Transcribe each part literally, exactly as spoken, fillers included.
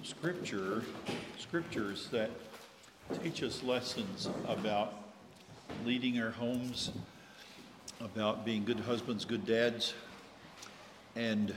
scripture, scriptures that teach us lessons about leading our homes, about being good husbands, good dads. And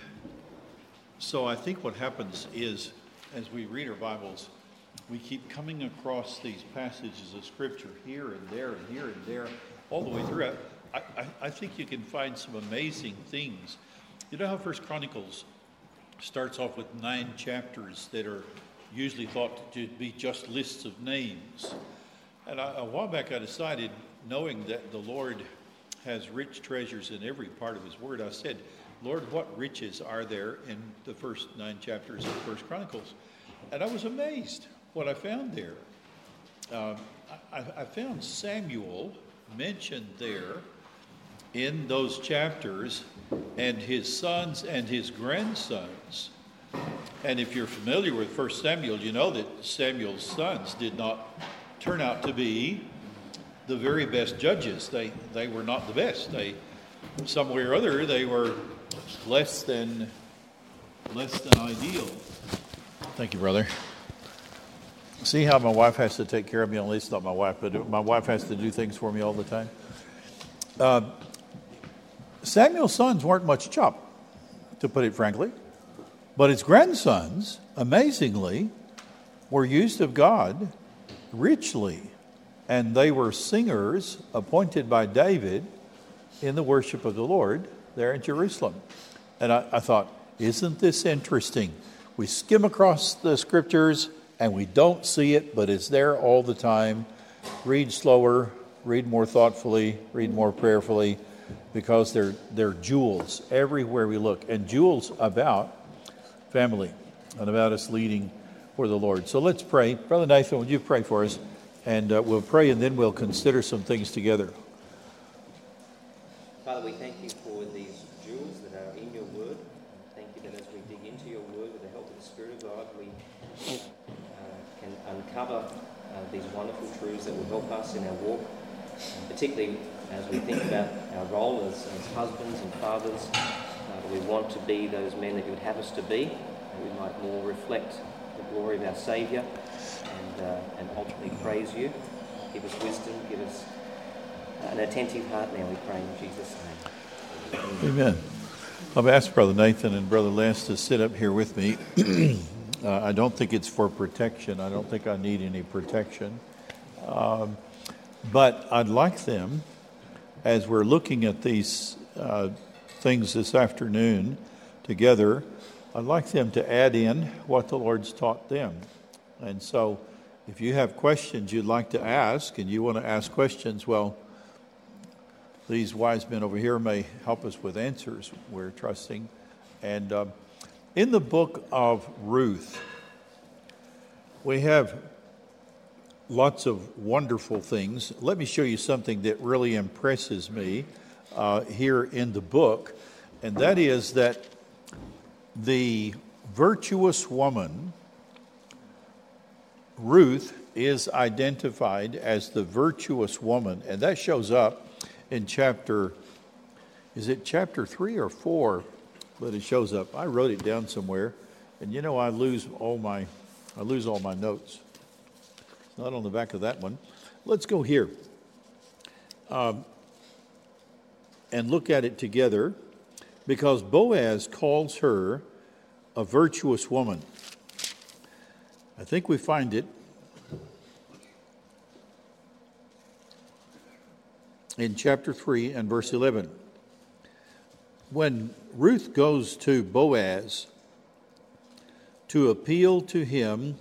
so I think what happens is, as we read our Bibles, we keep coming across these passages of scripture here and there and here and there, all the way through it. I, I, I think you can find some amazing things. You know how First Chronicles starts off with nine chapters that are usually thought to be just lists of names. And I, a while back I decided, knowing that the Lord has rich treasures in every part of his word, I said, Lord, what riches are there in the first nine chapters of First Chronicles? And I was amazed what I found there. Uh, I, I found Samuel mentioned there in those chapters, and his sons and his grandsons. And if you're familiar with First Samuel, you know that Samuel's sons did not turn out to be the very best judges. They they were not the best. They, some way or other, they were less than less than ideal. Thank you, brother. See how my wife has to take care of me? At least not my wife, but my wife has to do things for me all the time. Uh, Samuel's sons weren't much chop, to put it frankly. But his grandsons, amazingly, were used of God richly. And they were singers appointed by David in the worship of the Lord there in Jerusalem. And I, I thought, isn't this interesting? We skim across the scriptures and we don't see it, but it's there all the time. Read slower, read more thoughtfully, read more prayerfully, because they're they're jewels everywhere we look, and jewels about family and about us leading for the Lord. So let's pray. Brother Nathan, would you pray for us? And uh, we'll pray, and then we'll consider some things together. Father, we thank you for these jewels that are in your word. Thank you that as we dig into your word with the help of the Spirit of God, we uh, can uncover uh, these wonderful truths that will help us in our walk, and particularly as we think about our role as, as husbands and fathers. Uh, we want to be those men that you would have us to be, that we might more reflect the glory of our Saviour and, uh, and ultimately praise you. Give us wisdom, give us an attentive heart now, we pray in Jesus' name. Amen. I've asked Brother Nathan and Brother Lance to sit up here with me. uh, I don't think it's for protection. I don't think I need any protection. Um, but I'd like them, as we're looking at these uh, things this afternoon together, I'd like them to add in what the Lord's taught them. And so if you have questions you'd like to ask, and you want to ask questions, well, these wise men over here may help us with answers, we're trusting. And uh, in the book of Ruth, we have lots of wonderful things. Let me show you something that really impresses me uh, here in the book, and that is that the virtuous woman, Ruth, is identified as the virtuous woman, and that shows up in chapter, is it chapter three or four that it shows up? I wrote it down somewhere, and you know I lose all my, I lose all my notes. It's not on the back of that one. Let's go here um, and look at it together, because Boaz calls her a virtuous woman. I think we find it in chapter three and verse eleven. When Ruth goes to Boaz to appeal to him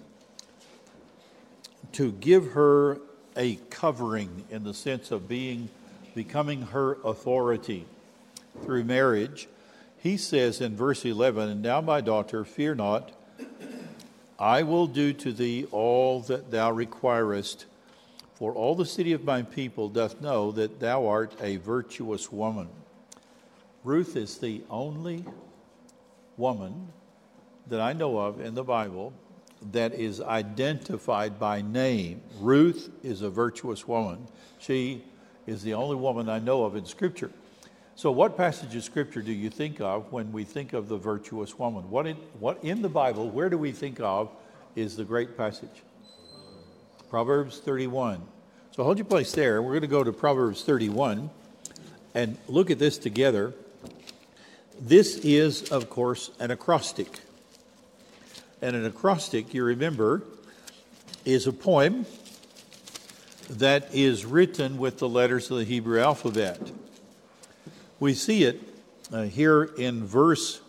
to give her a covering in the sense of being becoming her authority through marriage, he says in verse eleven, "And now, my daughter, fear not. I will do to thee all that thou requirest, for all the city of my people doth know that thou art a virtuous woman." Ruth is the only woman that I know of in the Bible that is identified by name. Ruth is a virtuous woman. She is the only woman I know of in Scripture. So what passage of Scripture do you think of when we think of the virtuous woman? What in, what in the Bible, where do we think of is the great passage? Proverbs thirty-one. So hold your place there. We're going to go to Proverbs thirty-one and look at this together. This is, of course, an acrostic. And an acrostic, you remember, is a poem that is written with the letters of the Hebrew alphabet. We see it uh, here in verse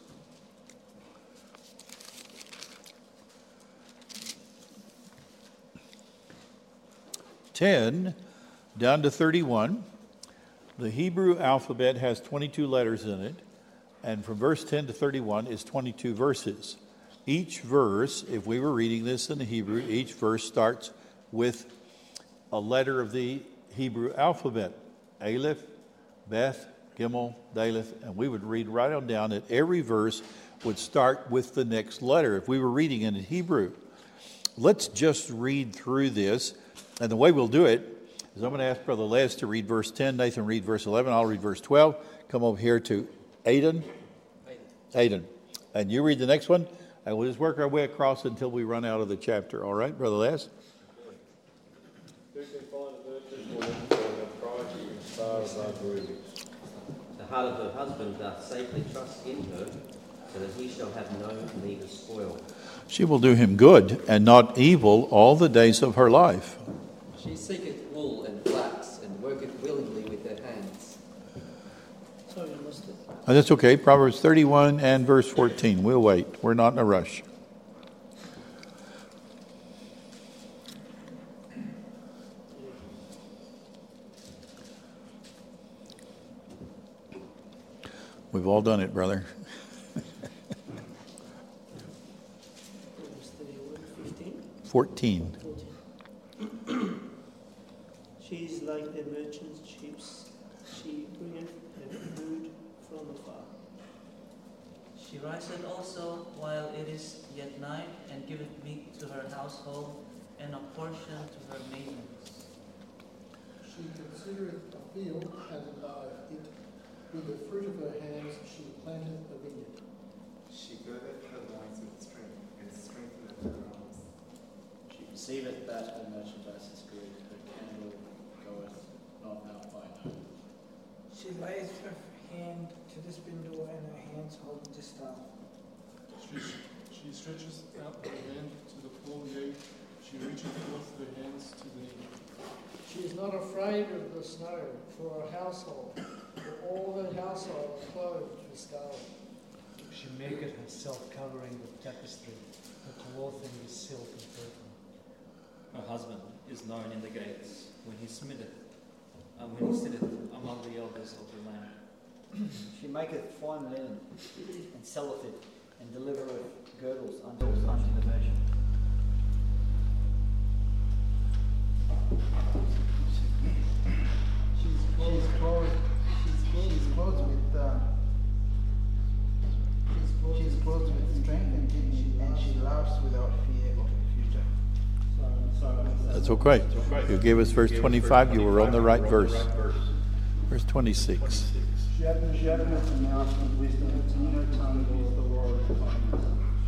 ten down to thirty-one. The Hebrew alphabet has twenty-two letters in it, and from verse ten to thirty-one is twenty-two verses. Each verse, if we were reading this in the Hebrew, each verse starts with a letter of the Hebrew alphabet. Aleph, Beth, Gimel, Daleth, and we would read right on down that every verse would start with the next letter if we were reading in Hebrew. Let's just read through this, and the way we'll do it is I'm going to ask Brother Les to read verse ten, Nathan read verse eleven, I'll read verse twelve, come over here to Aiden, Aiden, and you read the next one, and we'll just work our way across until we run out of the chapter. All right, Brother Les? The heart of her husband doth safely trust in her, so that he shall have no need of spoil. She will do him good and not evil all the days of her life. She seeketh wool and flax, and worketh willingly with her hands. Sorry, I missed it. Oh, that's okay. Proverbs thirty-one and verse fourteen. We'll wait. We're not in a rush. We've all done it, brother. fourteen. She is like the merchant's ships. She bringeth her food from afar. She riseth also while it is yet night, and giveth meat to her household, and a portion to her maidens. She considereth a field and buyeth it. With the fruit of her hands she planteth a vineyard. She girdeth her loins with strength, and strengtheneth her arms. She perceiveth that her merchandise is good, her candle goeth not out by night. She layeth her hand to the spindle, and her hands hold the staff. She, she stretches out her hand to the full, yea, she reacheth forth her hands to the knee. She is not afraid of the snow for her household, for all her household are clothed with scarlet. She maketh herself covering with tapestry, her clothing is silk and purple. Her husband is known in the gates when he smitteth, uh, when he sitteth among the elders of the land. She maketh fine linen, and selleth it, and delivereth girdles unto, unto the merchant. She's clothed, she's clothed, she's clothed with, uh, she's clothed with strength and dignity, and she laughs without fear of the future. That's okay. You gave us verse twenty-five, you were on the right verse. Verse twenty-six. She openeth her mouth with wisdom, and in her tongue is the law of kindness.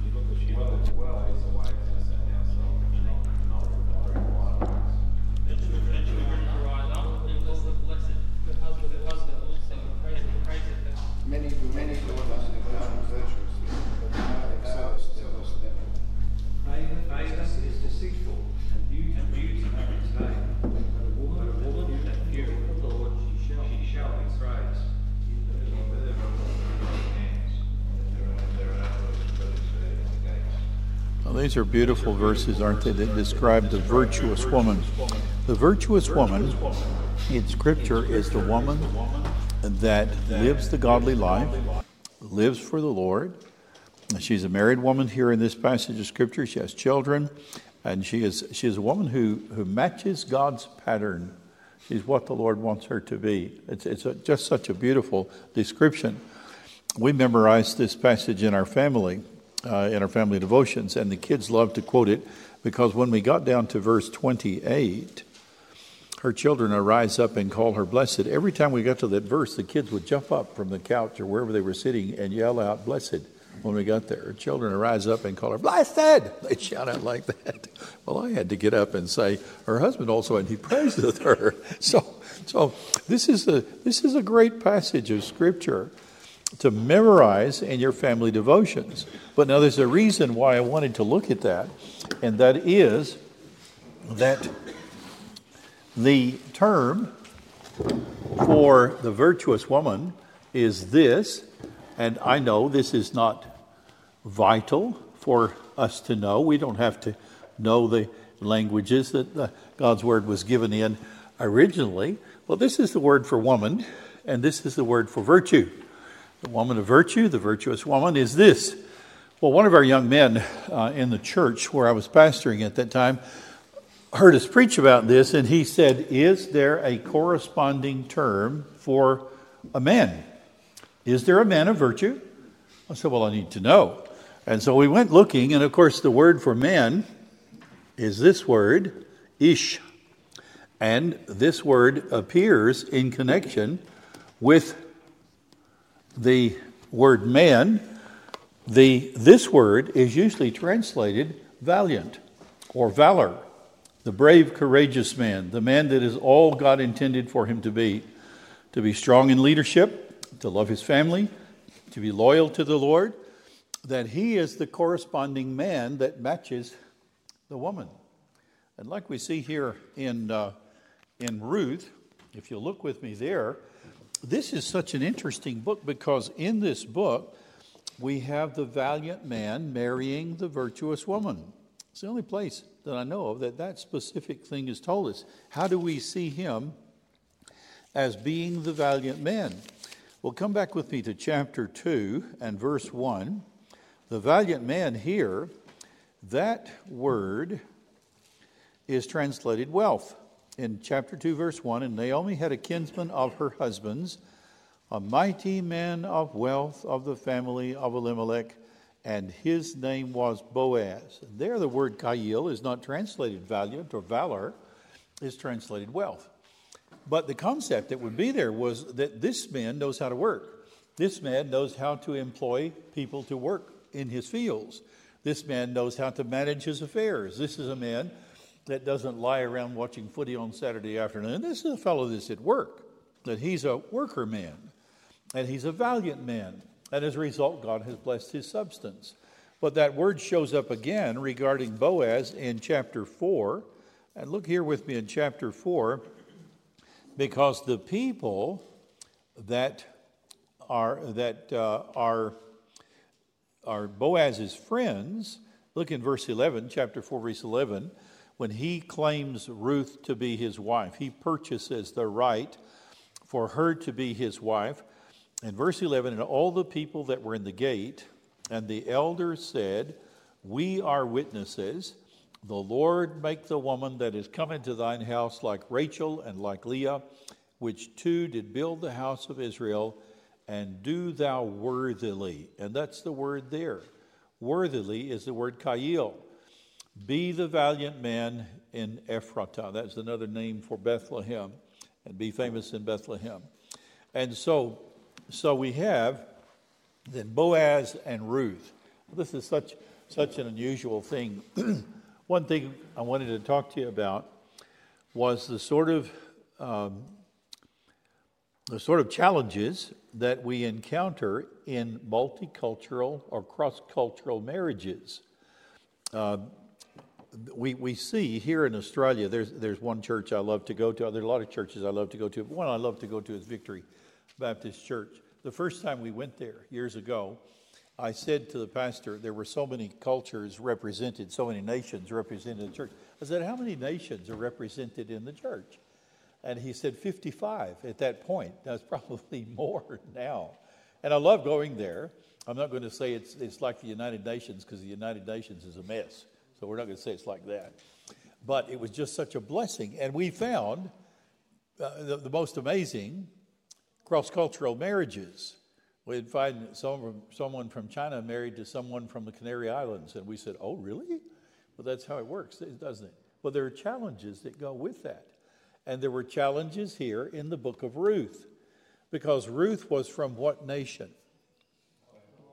Many, many daughters in the garden virtuously, but now excellence tells them. Favor is deceitful, and beauty, and beauty are its name. But a woman, a woman that feareth the Lord, she shall, she shall be praised. Well, these are beautiful verses, aren't they, that describe the virtuous woman. The virtuous woman in Scripture is the woman that lives the godly life, lives for the Lord. She's a married woman here in this passage of Scripture. She has children, and she is she is a woman who, who matches God's pattern. She's what the Lord wants her to be. It's, it's a, just such a beautiful description. We memorized this passage in our family, uh, in our family devotions, and the kids love to quote it, because when we got down to verse twenty-eight, her children arise up and call her blessed. Every time we got to that verse, the kids would jump up from the couch or wherever they were sitting and yell out, blessed, when we got there. Her children would rise up and call her, "Blessed!" They shout out like that. Well, I had to get up and say, her husband also, and he praiseth her. So, so this is a this is a great passage of Scripture to memorize in your family devotions. But now there's a reason why I wanted to look at that, and that is that the term for the virtuous woman is this, and I know this is not vital for us to know. We don't have to know the languages that the, God's Word was given in originally. Well, this is the word for woman, and this is the word for virtue. The woman of virtue, the virtuous woman, is this. Well, one of our young men uh, in the church where I was pastoring at that time heard us preach about this, and he said, is there a corresponding term for a man? Is there a man of virtue? I said, well, I need to know. And so we went looking, and of course the word for man is this word, ish. And this word appears in connection with the word man. The this word is usually translated valiant or valor, the brave, courageous man, the man that is all God intended for him to be, to be strong in leadership, to love his family, to be loyal to the Lord, that he is the corresponding man that matches the woman. And like we see here in uh, in Ruth, if you look with me there, this is such an interesting book because in this book, we have the valiant man marrying the virtuous woman. It's the only place that I know of that that specific thing is told us. How do we see him as being the valiant man? Well, come back with me to chapter two and verse one. The valiant man here, that word is translated wealth. In chapter two, verse one, and Naomi had a kinsman of her husband's, a mighty man of wealth of the family of Elimelech, and his name was Boaz. And there the word Kail is not translated valiant or valor, is translated wealth. But the concept that would be there was that this man knows how to work. This man knows how to employ people to work in his fields. This man knows how to manage his affairs. This is a man that doesn't lie around watching footy on Saturday afternoon. This is a fellow that's at work, that he's a worker man, and he's a valiant man. And as a result, God has blessed his substance. But that word shows up again regarding Boaz in chapter four. And look here with me in chapter four, because the people that are that uh, are are Boaz's friends, look in verse eleven, chapter four, verse eleven. When he claims Ruth to be his wife, he purchases the right for her to be his wife. In verse eleven, and all the people that were in the gate and the elders said, we are witnesses. The Lord make the woman that is come into thine house like Rachel and like Leah, which two did build the house of Israel, and do thou worthily. And that's the word there. Worthily is the word Kail. Be the valiant man in Ephratah. That's another name for Bethlehem. And be famous in Bethlehem. And so, so we have then Boaz and Ruth. This is such such an unusual thing. One thing I wanted to talk to you about was the sort of um, the sort of challenges that we encounter in multicultural or cross-cultural marriages. Uh, we we see here in Australia, there's there's one church I love to go to. There are a lot of churches I love to go to, but one I love to go to is Victory Baptist Church. The first time we went there years ago, I said to the pastor, there were so many cultures represented, so many nations represented in the church. I said, how many nations are represented in the church? And he said fifty-five at that point. That's probably more now. And I love going there. I'm not going to say it's it's like the United Nations, because the United Nations is a mess. So we're not going to say it's like that. But it was just such a blessing. And we found uh, the, the most amazing cross-cultural marriages. We'd find someone, someone from China married to someone from the Canary Islands. And we said, oh, really? Well, that's how it works, doesn't it? Well, there are challenges that go with that. And there were challenges here in the book of Ruth. Because Ruth was from what nation?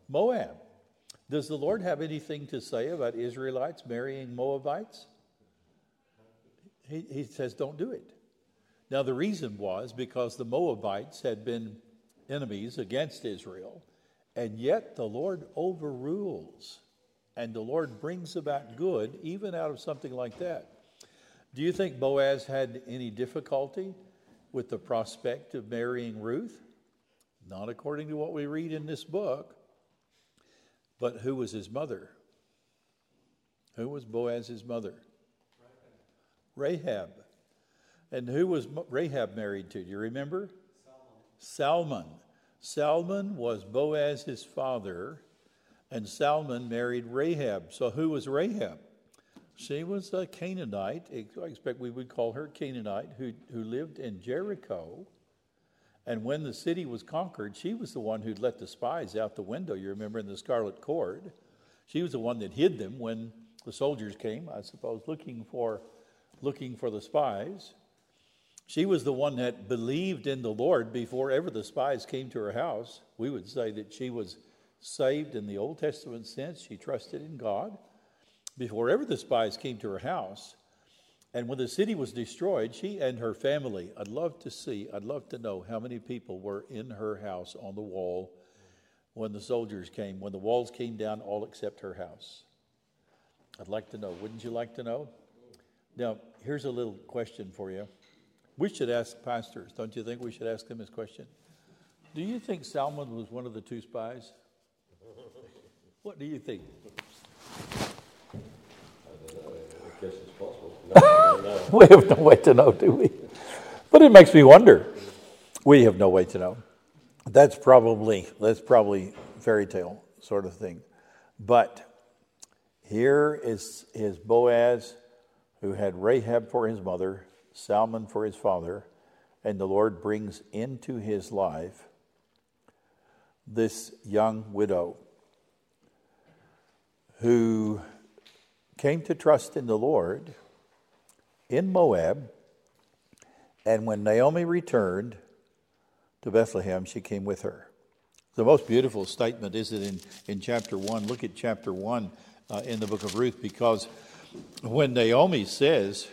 Moab. Does the Lord have anything to say about Israelites marrying Moabites? He, he says, don't do it. Now, the reason was because the Moabites had been enemies against Israel, and yet the Lord overrules, and the Lord brings about good even out of something like that. Do you think Boaz had any difficulty with the prospect of marrying Ruth? Not according to what we read in this book. But who was his mother? Who was Boaz's mother? Rahab. Rahab. And who was Rahab married to? Do you remember? Salmon. Salmon was Boaz's father, and Salmon married Rahab. So who was Rahab? She was a Canaanite. I expect we would call her Canaanite, who, who lived in Jericho. And when the city was conquered, she was the one who'd let the spies out the window. You remember in the Scarlet Cord. She was the one that hid them when the soldiers came, I suppose, looking for, looking for the spies. She was the one that believed in the Lord before ever the spies came to her house. We would say that she was saved in the Old Testament sense. She trusted in God before ever the spies came to her house. And when the city was destroyed, she and her family, I'd love to see, I'd love to know how many people were in her house on the wall when the soldiers came, when the walls came down, all except her house. I'd like to know. Wouldn't you like to know? Now, here's a little question for you. We should ask pastors, don't you think we should ask them this question? Do you think Salmon was one of the two spies? What do you think? I guess it's possible. No, we have no way to know, do we? But it makes me wonder. We have no way to know. That's probably that's probably fairy tale sort of thing. But here is, is Boaz, who had Rahab for his mother, Salmon for his father, and the Lord brings into his life this young widow who came to trust in the Lord in Moab, and when Naomi returned to Bethlehem, she came with her. The most beautiful statement is it in, in chapter one. Look at chapter one uh, in the book of Ruth, because when Naomi says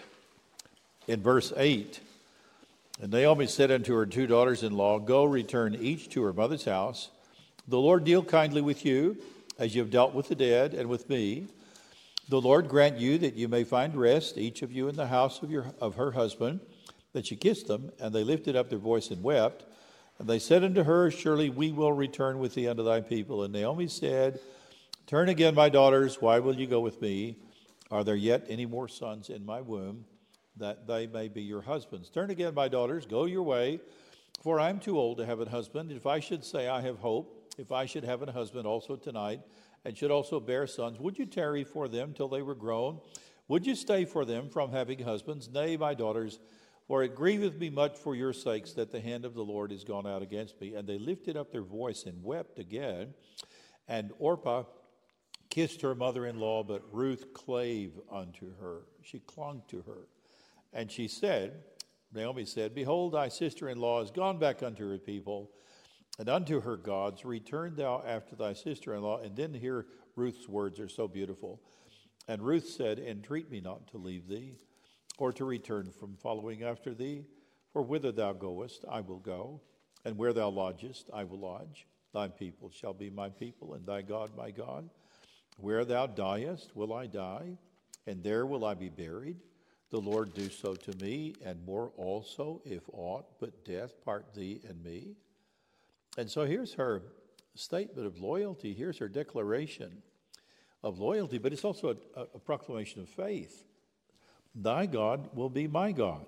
in verse eight, and Naomi said unto her two daughters-in-law, go return each to her mother's house. The Lord deal kindly with you, as you have dealt with the dead and with me. The Lord grant you that you may find rest, each of you in the house of your of her husband. That she kissed them, and they lifted up their voice and wept. And they said unto her, surely we will return with thee unto thy people. And Naomi said, turn again, my daughters, why will you go with me? Are there yet any more sons in my womb, that they may be your husbands? Turn again, my daughters, go your way, for I am too old to have a husband. If I should say I have hope, if I should have a husband also tonight, and should also bear sons, would you tarry for them till they were grown? Would you stay for them from having husbands? Nay, my daughters, for it grieveth me much for your sakes that the hand of the Lord is gone out against me. And they lifted up their voice and wept again. And Orpah kissed her mother-in-law, but Ruth clave unto her. She clung to her. And she said, Naomi said, behold, thy sister-in-law is gone back unto her people, and unto her gods. Return thou after thy sister-in-law. And then here Ruth's words are so beautiful. And Ruth said, entreat me not to leave thee, or to return from following after thee. For whither thou goest, I will go, and where thou lodgest, I will lodge. Thy people shall be my people, and thy God my God. Where thou diest, will I die, and there will I be buried. The Lord do so to me, and more also, if aught but death part thee and me. And so here's her statement of loyalty. Here's her declaration of loyalty, but it's also a, a proclamation of faith. Thy God will be my God.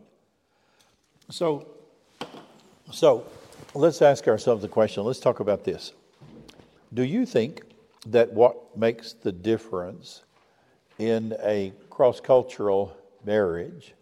So, so let's ask ourselves the question. Let's talk about this. Do you think that what makes the difference in a cross-cultural marriage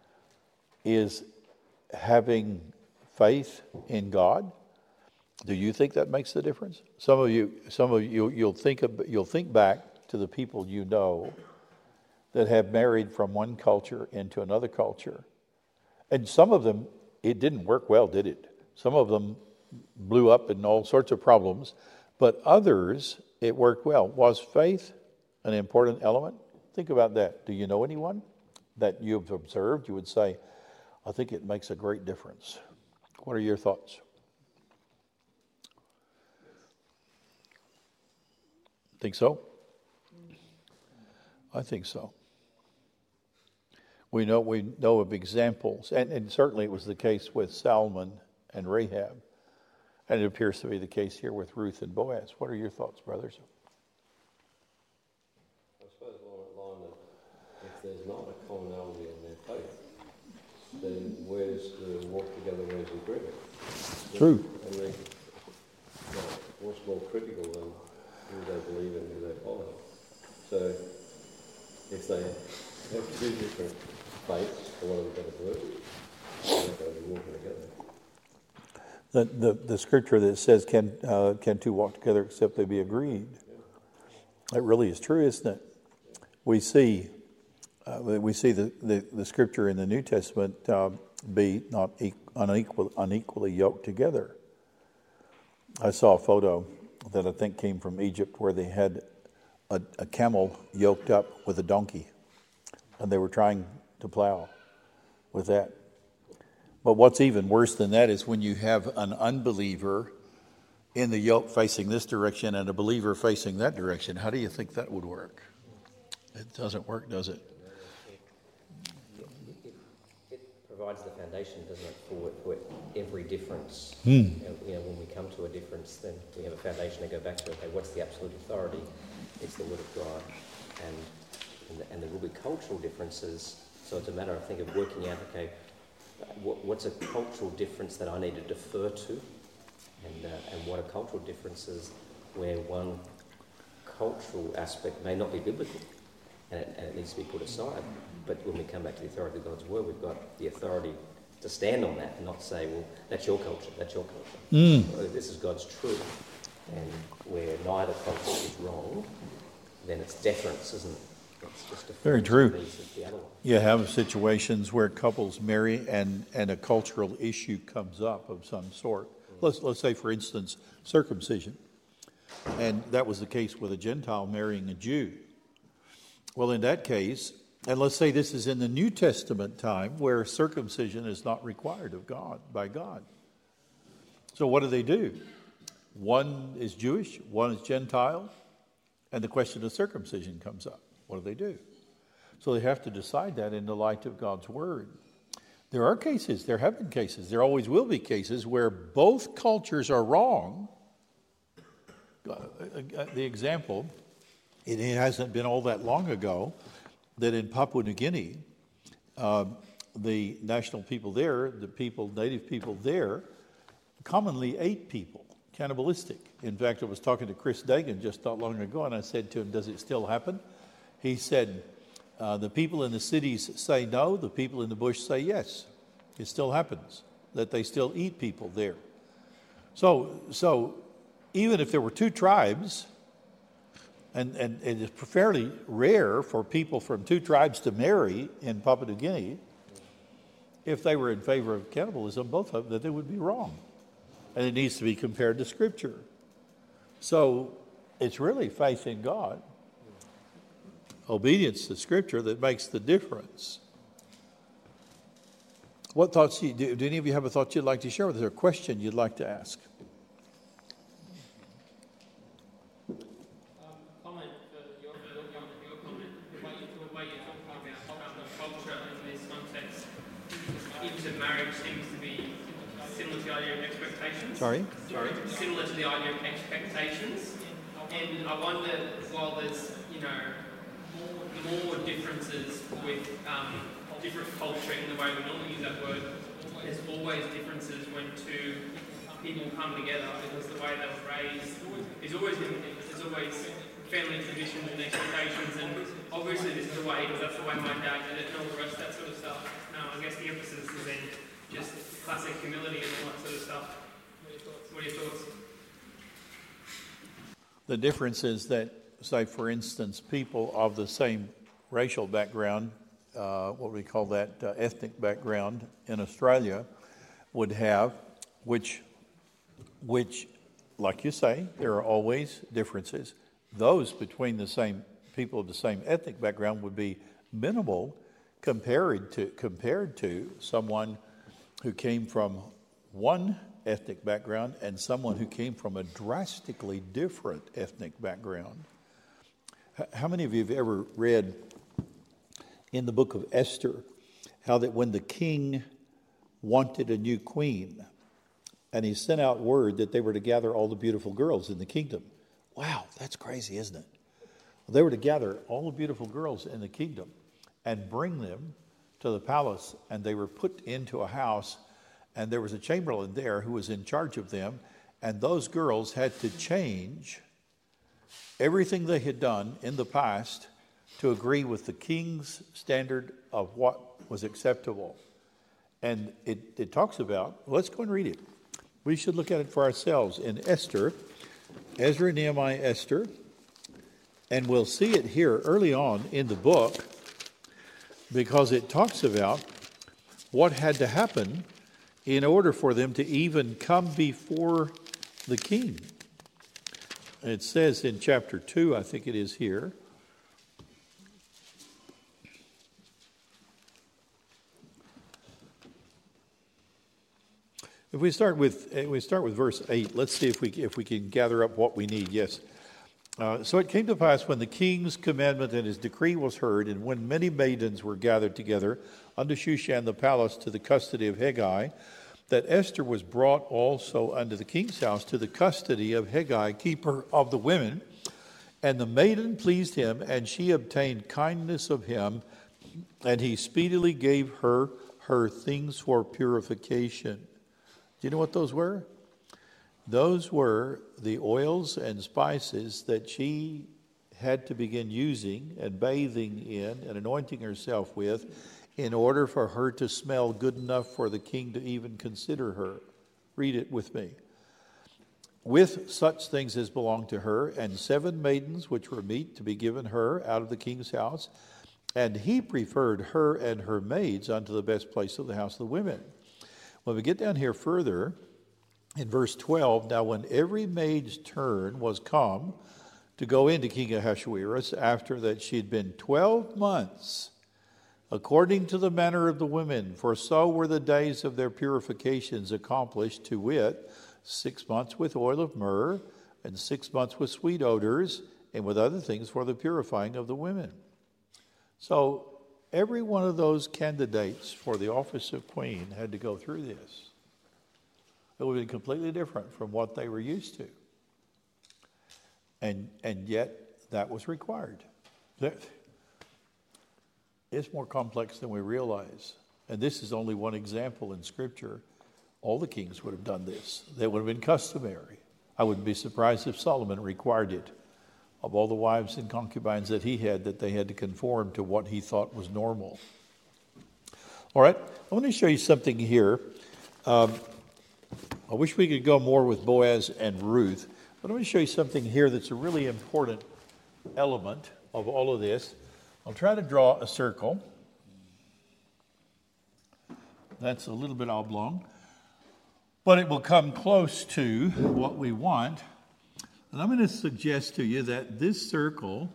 is having faith in God? Do you think that makes the difference? Some of you, some of you, you'll think of, you'll think back to the people you know that have married from one culture into another culture, and some of them it didn't work well, did it? Some of them blew up in all sorts of problems But others, it worked well. Was faith an important element? Think about that. Do you know anyone that you've observed? You would say, I think it makes a great difference. What are your thoughts? Think so? I think so. We know we know of examples, and, and certainly it was the case with Salmon and Rahab, and it appears to be the case here with Ruth and Boaz. What are your thoughts, brothers? I suppose along that line that if there's not a commonality in their faith, then where's the walk together, where's the agreement? True. I mean, well, what's more critical than who they believe in, who they follow? So if they have two different faiths, for want of a better word, they're not going to be walking together. The, the, the scripture that says, can uh, can two walk together except they be agreed? It really is true, isn't it? We see uh, we see the, the, the scripture in the New Testament uh, be not e- unequal, unequally yoked together. I saw a photo that I think came from Egypt where they had a, a camel yoked up with a donkey, and they were trying to plow with that. But what's even worse than that is when you have an unbeliever in the yoke facing this direction and a believer facing that direction. How do you think that would work? It doesn't work, does it? It, it provides the foundation, doesn't it, for, for every difference. Hmm. You know, you know, when we come to a difference, then we have a foundation to go back to. Okay, what's the absolute authority? It's the Word of God. And, and, the, and there will be cultural differences. So it's a matter, I think, of working out, okay, what, what's a cultural difference that I need to defer to? And, uh, and what are cultural differences where one cultural aspect may not be biblical and it, and it needs to be put aside. But when we come back to the authority of God's Word, we've got the authority to stand on that and not say, well, that's your culture, that's your culture. Mm. Well, this is God's truth. And where neither culture is wrong, then it's deference, isn't it? It's just a Very true. piece of the other one. You have situations where couples marry and, and a cultural issue comes up of some sort. Let's let's say, for instance, circumcision. And that was the case with a Gentile marrying a Jew. Well, in that case, and let's say this is in the New Testament time where circumcision is not required of God, by God. So what do they do? One is Jewish, one is Gentile, and the question of circumcision comes up. What do they do? So they have to decide that in the light of God's Word. There are cases, there have been cases, there always will be cases where both cultures are wrong. The example, it hasn't been all that long ago, that in Papua New Guinea, uh, the national people there, the people, native people there, commonly ate people, cannibalistic. In fact, I was talking to Chris Dagan just not long ago, and I said to him, does it still happen? He said, uh, the people in the cities say no, the people in the bush say yes. It still happens, that they still eat people there. So, so even if there were two tribes, and, and, and it's fairly rare for people from two tribes to marry in Papua New Guinea, if they were in favor of cannibalism, both of them, that they would be wrong. And it needs to be compared to Scripture. So it's really faith in God, obedience to Scripture that makes the difference. What thoughts do, you, do, do any of you have a thought you'd like to share with us, or a question you'd like to ask? Um, comment for your, your, your comment, the way you, the way you're talking about culture in this context into marriage seems to be similar to the idea of expectations. Sorry? Sorry. Similar to the idea of expectations. And I wonder, while there's, you know, more differences with um, different culture in the way we normally use that word, there's always differences when two people come together because the way they were raised is always different. There's always family traditions and expectations, and obviously this is the way, because that's the way my dad did it and all the rest of that sort of stuff. No, I guess the emphasis is then just classic humility and all that sort of stuff. What are your thoughts? The difference is that, say, for instance, people of the same racial background, uh, what we call that uh, ethnic background in Australia, would have, which, which like you say, there are always differences. Those between the same people of the same ethnic background would be minimal compared to compared to someone who came from one ethnic background and someone who came from a drastically different ethnic background. How many of you have ever read in the book of Esther how that when the king wanted a new queen and he sent out word that they were to gather all the beautiful girls in the kingdom? Wow, that's crazy, isn't it? They were to gather all the beautiful girls in the kingdom and bring them to the palace, and they were put into a house, and there was a chamberlain there who was in charge of them, and those girls had to change everything they had done in the past to agree with the king's standard of what was acceptable. And it, it talks about, let's go and read it. We should look at it for ourselves in Esther, Ezra, Nehemiah, Esther, and we'll see it here early on in the book because it talks about what had to happen in order for them to even come before the king. It says in chapter two, I think it is here, If we start with we start with verse eight, let's see if we if we can gather up what we need. Yes. Uh, so it came to pass when the king's commandment and his decree was heard, and when many maidens were gathered together unto Shushan the palace to the custody of Hegai, that Esther was brought also unto the king's house to the custody of Hegai, keeper of the women. And the maiden pleased him, and she obtained kindness of him, and he speedily gave her her things for purification. Do you know what those were? Those were the oils and spices that she had to begin using and bathing in and anointing herself with in order for her to smell good enough for the king to even consider her. Read it with me. With such things as belonged to her, and seven maidens which were meet to be given her out of the king's house, and he preferred her and her maids unto the best place of the house of the women. When we get down here further, in verse twelve, now when every maid's turn was come to go into King Ahasuerus, after that she had been twelve months, according to the manner of the women, for so were the days of their purifications accomplished, to wit, six months with oil of myrrh, and six months with sweet odors, and with other things for the purifying of the women. So every one of those candidates for the office of queen had to go through this. It would be completely different from what they were used to. And and yet that was required. It's more complex than we realize. And this is only one example in Scripture. All the kings would have done this. That would have been customary. I wouldn't be surprised if Solomon required it of all the wives and concubines that he had, that they had to conform to what he thought was normal. All right, I want to show you something here. Um, I wish we could go more with Boaz and Ruth, but I want to show you something here that's a really important element of all of this. I'll try to draw a circle. That's a little bit oblong, but it will come close to what we want. And I'm going to suggest to you that this circle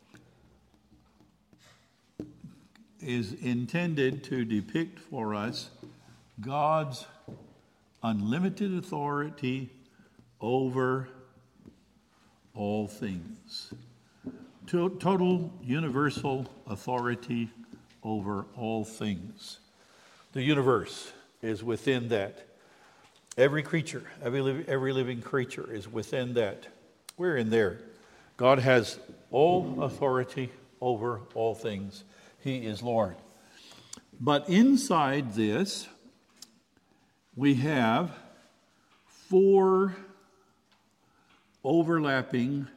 is intended to depict for us God's unlimited authority over all things. Total universal authority over all things. The universe is within that. Every creature, every, every living creature is within that. We're in there. God has all authority over all things. He is Lord. But inside this, we have four overlapping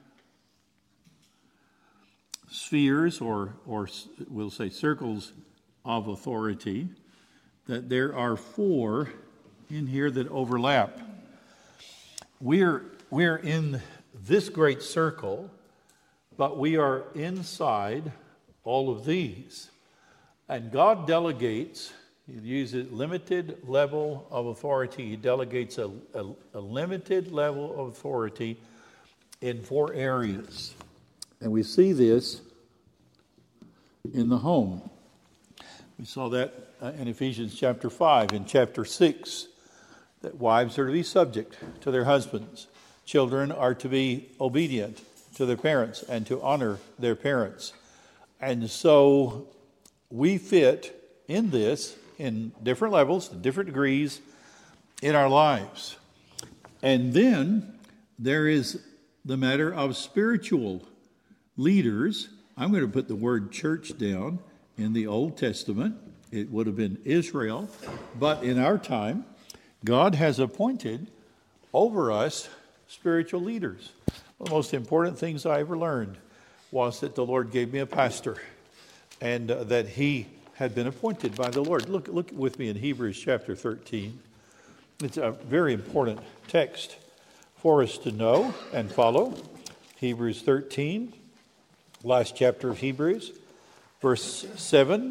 spheres, or, or we'll say circles of authority, that there are four in here that overlap. We're, we're in this great circle, but we are inside all of these. And God delegates He uses limited level of authority. He delegates a, a, a limited level of authority in four areas. And we see this in the home. We saw that uh, in Ephesians chapter five. In chapter six, that wives are to be subject to their husbands. Children are to be obedient to their parents and to honor their parents. And so we fit in this in different levels, different degrees in our lives. And then there is the matter of spiritual leaders. I'm going to put the word church down. In the Old Testament, it would have been Israel. But in our time, God has appointed over us spiritual leaders. One of the most important things I ever learned was that the Lord gave me a pastor and uh, that he had been appointed by the Lord. Look, look with me in Hebrews chapter thirteen. It's a very important text for us to know and follow. Hebrews thirteen, last chapter of Hebrews, verse seven.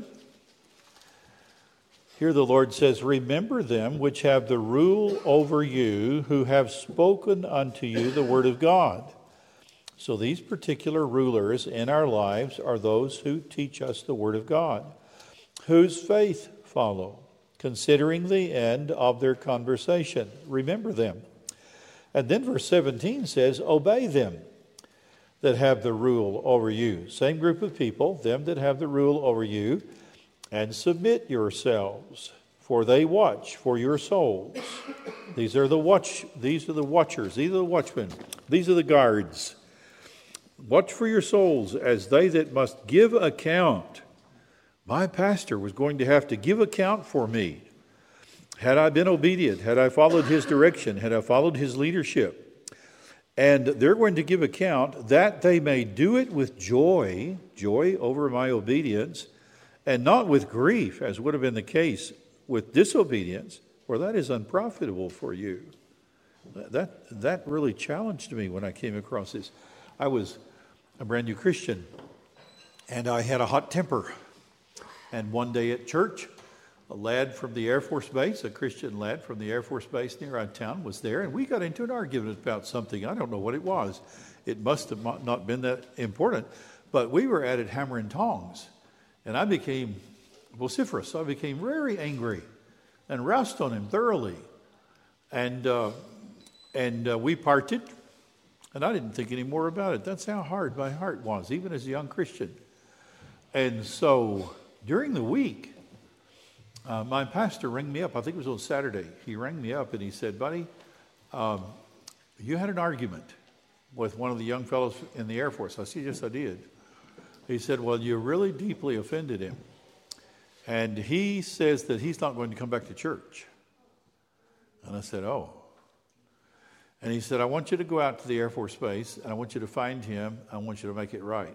Here the Lord says, "Remember them which have the rule over you, who have spoken unto you the word of God." So these particular rulers in our lives are those who teach us the word of God, whose faith follow, considering the end of their conversation. Remember them. And then verse seventeen says, "Obey them that have the rule over you." Same group of people, them that have the rule over you, "and submit yourselves, for they watch for your souls." These are the watch. These are the watchers. These are the watchmen. These are the guards. "Watch for your souls, as they that must give account." My pastor was going to have to give account for me. Had I been obedient, had I followed his direction, had I followed his leadership. And they're going to give account that they may do it with joy, joy over my obedience, and not with grief, as would have been the case with disobedience, for that is unprofitable for you. That, that really challenged me when I came across this. I was a brand new Christian, and I had a hot temper. And one day at church, a lad from the Air Force Base, a Christian lad from the Air Force Base near our town, was there, and we got into an argument about something. I don't know what it was. It must have not been that important, but we were at it hammer and tongs. And I became vociferous. I became very angry and roused on him thoroughly. And uh, and uh, we parted, and I didn't think any more about it. That's how hard my heart was, even as a young Christian. And so during the week, uh, my pastor rang me up. I think it was on Saturday. He rang me up and he said, "Buddy, um, you had an argument with one of the young fellows in the Air Force." I said, "Yes, I did." He said, "Well, you really deeply offended him. And he says that he's not going to come back to church." And I said, "Oh." And he said, "I want you to go out to the Air Force Base, and I want you to find him. I want you to make it right."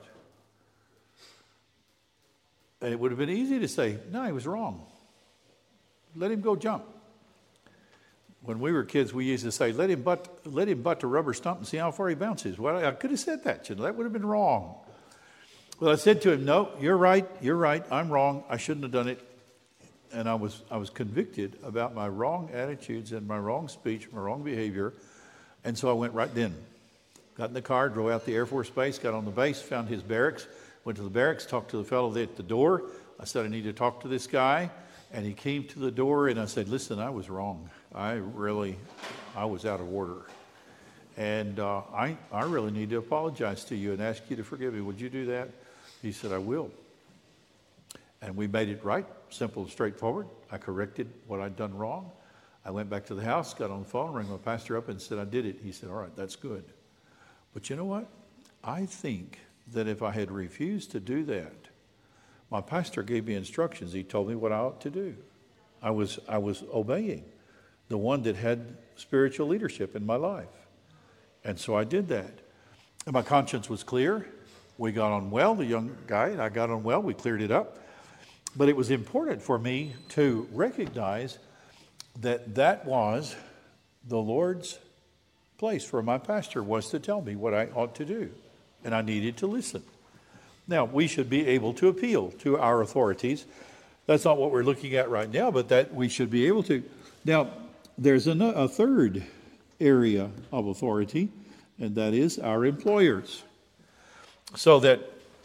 And it would have been easy to say, "No, he was wrong. Let him go jump." When we were kids, we used to say, let him butt, let him butt the rubber stump and see how far he bounces. Well, I could have said that, you know, that would have been wrong. Well, I said to him, "No, you're right, you're right, I'm wrong, I shouldn't have done it." And I was I was convicted about my wrong attitudes and my wrong speech, my wrong behavior. And so I went right then. Got in the car, drove out the Air Force Base, got on the base, found his barracks, went to the barracks, talked to the fellow at the door. I said, "I need to talk to this guy." And he came to the door and I said, "Listen, I was wrong. I really, I was out of order. And uh, I, I really need to apologize to you and ask you to forgive me. Would you do that?" He said, "I will." And we made it right, simple and straightforward. I corrected what I'd done wrong. I went back to the house, got on the phone, rang my pastor up and said, "I did it." He said, "All right, that's good." But you know what? I think that if I had refused to do that, my pastor gave me instructions. He told me what I ought to do. I was I was obeying the one that had spiritual leadership in my life. And so I did that. And my conscience was clear. We got on well, the young guy and I got on well. We cleared it up. But it was important for me to recognize that that was the Lord's place for my pastor, was to tell me what I ought to do. And I needed to listen. Now, we should be able to appeal to our authorities That's not what we're looking at right now, but that we should be able to. Now, there's a, a third area of authority, and that is our employers. So that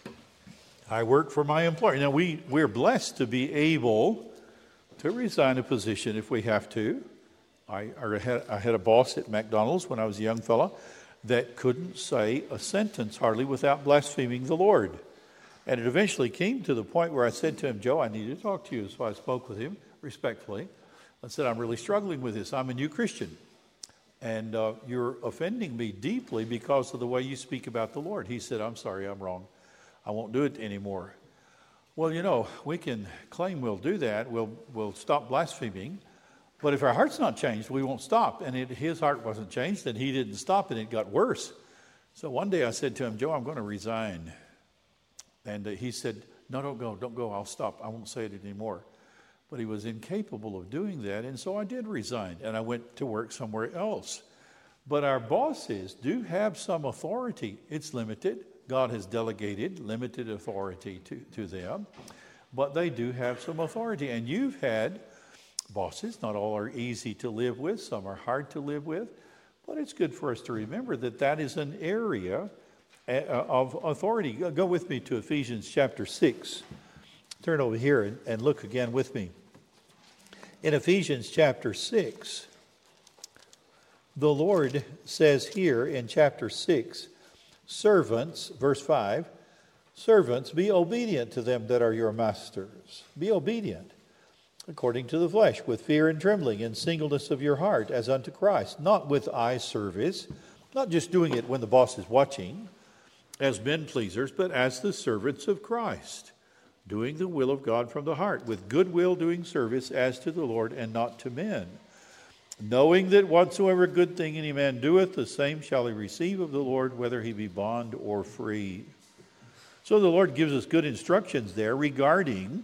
I work for my employer. Now, we, we're blessed to be able to resign a position if we have to. I, I, had, I had a boss at McDonald's when I was a young fella that couldn't say a sentence hardly without blaspheming the Lord. And it eventually came to the point where I said to him, Joe, I need to talk to you. So I spoke with him respectfully. I said, I'm really struggling with this. I'm a new Christian. And uh, you're offending me deeply because of the way you speak about the Lord. He said, I'm sorry, I'm wrong. I won't do it anymore. Well, you know, we can claim we'll do that. We'll, we'll stop blaspheming. But if our heart's not changed, we won't stop. And it, his heart wasn't changed, and he didn't stop, and it got worse. So one day I said to him, Joe, I'm going to resign. And uh, he said, no, don't go, don't go, I'll stop. I won't say it anymore. But he was incapable of doing that, and so I did resign, and I went to work somewhere else. But our bosses do have some authority. It's limited. God has delegated limited authority to, to them, but they do have some authority. And you've had bosses. Not all are easy to live with. Some are hard to live with. But it's good for us to remember that that is an area of authority. Go with me to Ephesians chapter six. Turn over here and, and look again with me. In Ephesians chapter six, the Lord says here in chapter six, servants, verse five, servants, be obedient to them that are your masters. Be obedient according to the flesh, with fear and trembling, in singleness of your heart, as unto Christ, not with eye service, not just doing it when the boss is watching, as men pleasers, but as the servants of Christ, doing the will of God from the heart, with good will doing service as to the Lord and not to men, knowing that whatsoever good thing any man doeth, the same shall he receive of the Lord, whether he be bond or free. So the Lord gives us good instructions there regarding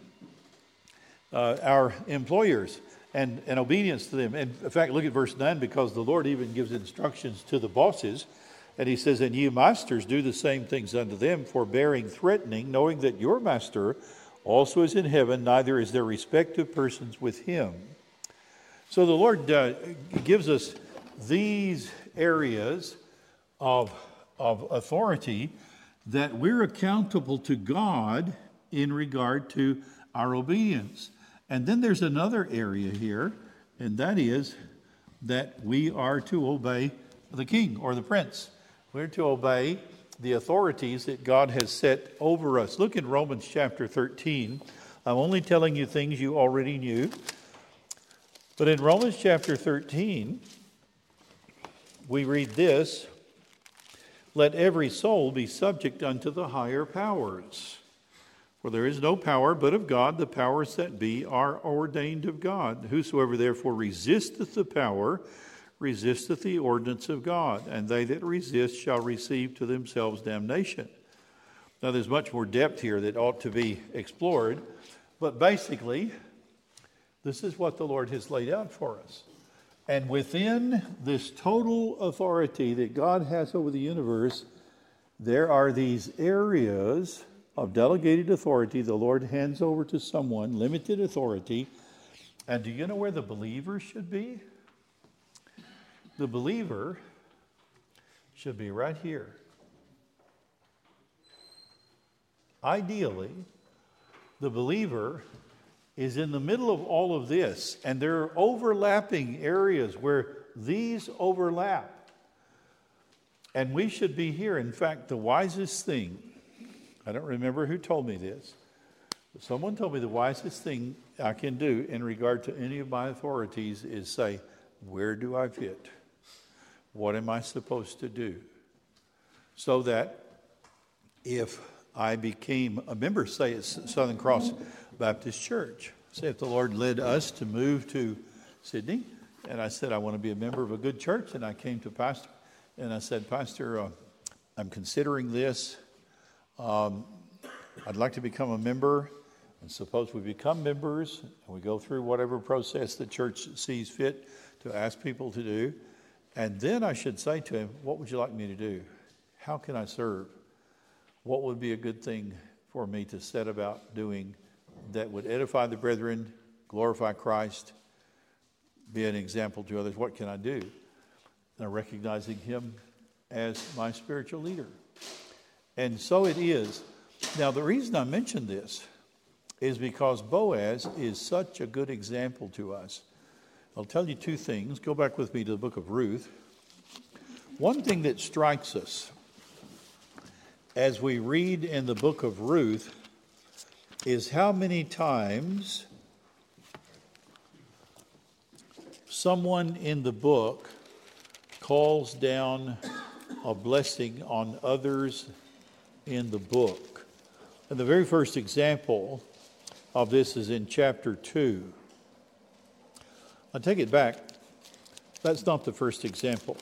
uh, our employers and, and obedience to them. And in fact, look at verse nine, because the Lord even gives instructions to the bosses. And he says, and ye masters, do the same things unto them, forbearing, threatening, knowing that your master also is in heaven, neither is there respect of persons with him. So the Lord uh, gives us these areas of, of authority that we're accountable to God in regard to our obedience. And then there's another area here, and that is that we are to obey the king or the prince. We're to obey the authorities that God has set over us. Look in Romans chapter thirteen. I'm only telling you things you already knew. But in Romans chapter thirteen, we read this, let every soul be subject unto the higher powers. For there is no power but of God. The powers that be are ordained of God. Whosoever therefore resisteth the power, resisteth the ordinance of God. And they that resist shall receive to themselves damnation. Now there's much more depth here that ought to be explored. But basically, this is what the Lord has laid out for us. And within this total authority that God has over the universe, there are these areas of delegated authority the Lord hands over to someone, limited authority. And do you know where the believer should be? The believer should be right here. Ideally, the believer is in the middle of all of this, and there are overlapping areas where these overlap. And we should be here. In fact, the wisest thing, I don't remember who told me this, but someone told me the wisest thing I can do in regard to any of my authorities is say, where do I fit? What am I supposed to do? So that if I became a member, say at Southern Cross Baptist Church, say if the Lord led us to move to Sydney, and I said I want to be a member of a good church, and I came to Pastor, and I said, Pastor, uh, I'm considering this. Um, I'd like to become a member, and suppose we become members, and we go through whatever process the church sees fit to ask people to do. And then I should say to him, what would you like me to do? How can I serve? What would be a good thing for me to set about doing that would edify the brethren, glorify Christ, be an example to others. What can I do? And recognizing him as my spiritual leader. And so it is. Now, the reason I mention this is because Boaz is such a good example to us. I'll tell you two things. Go back with me to the book of Ruth. One thing that strikes us as we read in the book of Ruth is how many times someone in the book calls down a blessing on others in the book. And the very first example of this is in chapter two. I'll take it back. That's not the first example.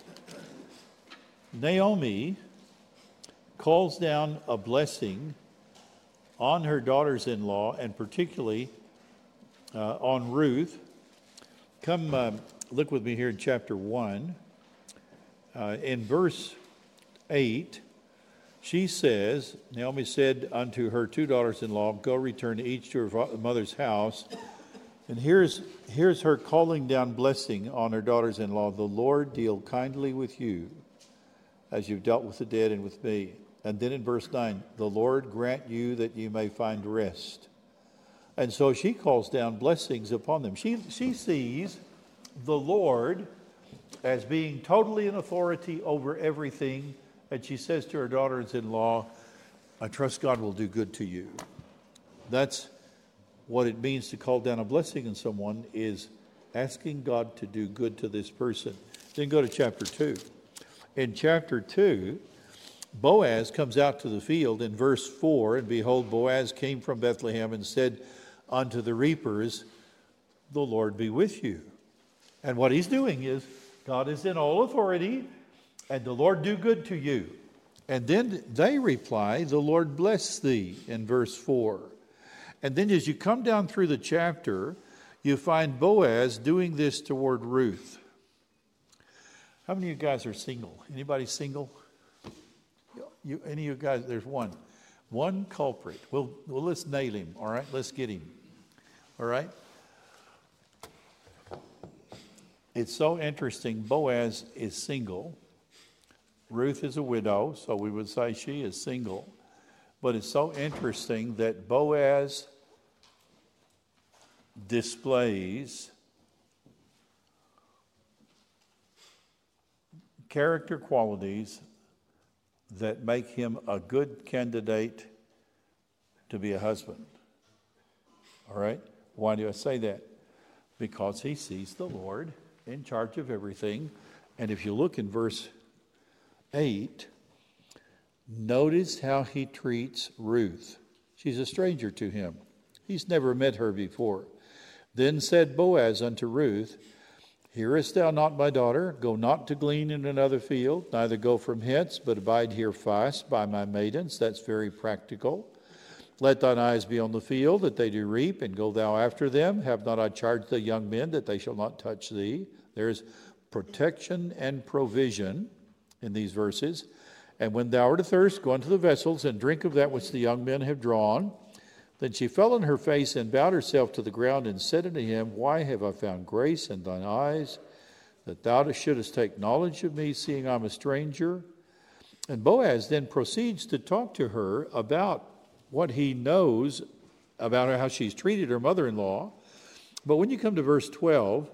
Naomi calls down a blessing on her daughters-in-law, and particularly uh, on Ruth. Come uh, look with me here in chapter one. Uh, in verse eight, she says, Naomi said unto her two daughters-in-law, go return each to her mother's house. And here's, here's her calling down blessing on her daughters-in-law. The Lord deal kindly with you as you've dealt with the dead and with me. And then in verse nine, the Lord grant you that you may find rest. And so she calls down blessings upon them. She, she sees the Lord as being totally in authority over everything. And she says to her daughters-in-law, I trust God will do good to you. That's what it means to call down a blessing on someone, is asking God to do good to this person. Then go to chapter two. In chapter two, Boaz comes out to the field in verse four, and behold, Boaz came from Bethlehem and said unto the reapers, the Lord be with you. And what he's doing is, God is in all authority, and the Lord do good to you. And then they reply, the Lord bless thee, in verse four. And then as you come down through the chapter, you find Boaz doing this toward Ruth. How many of you guys are single? Anybody single? You, any of you guys, there's one. One culprit. Well, well, let's nail him, all right? Let's get him, all right? It's so interesting. Boaz is single. Ruth is a widow, so we would say she is single. But it's so interesting that Boaz displays character qualities that make him a good candidate to be a husband. All right? Why do I say that? Because he sees the Lord in charge of everything. And if you look in verse eight, notice how he treats Ruth. She's a stranger to him. He's never met her before. Then said Boaz unto Ruth, hearest thou not, my daughter? Go not to glean in another field, neither go from hence, but abide here fast by my maidens. That's very practical. Let thine eyes be on the field, that they do reap, and go thou after them. Have not I charged the young men that they shall not touch thee? There's protection and provision in these verses. And when thou art athirst, go unto the vessels, and drink of that which the young men have drawn. Then she fell on her face and bowed herself to the ground and said unto him, why have I found grace in thine eyes, that thou shouldest take knowledge of me, seeing I'm a stranger? And Boaz then proceeds to talk to her about what he knows about her, how she's treated her mother-in-law. But when you come to verse twelve,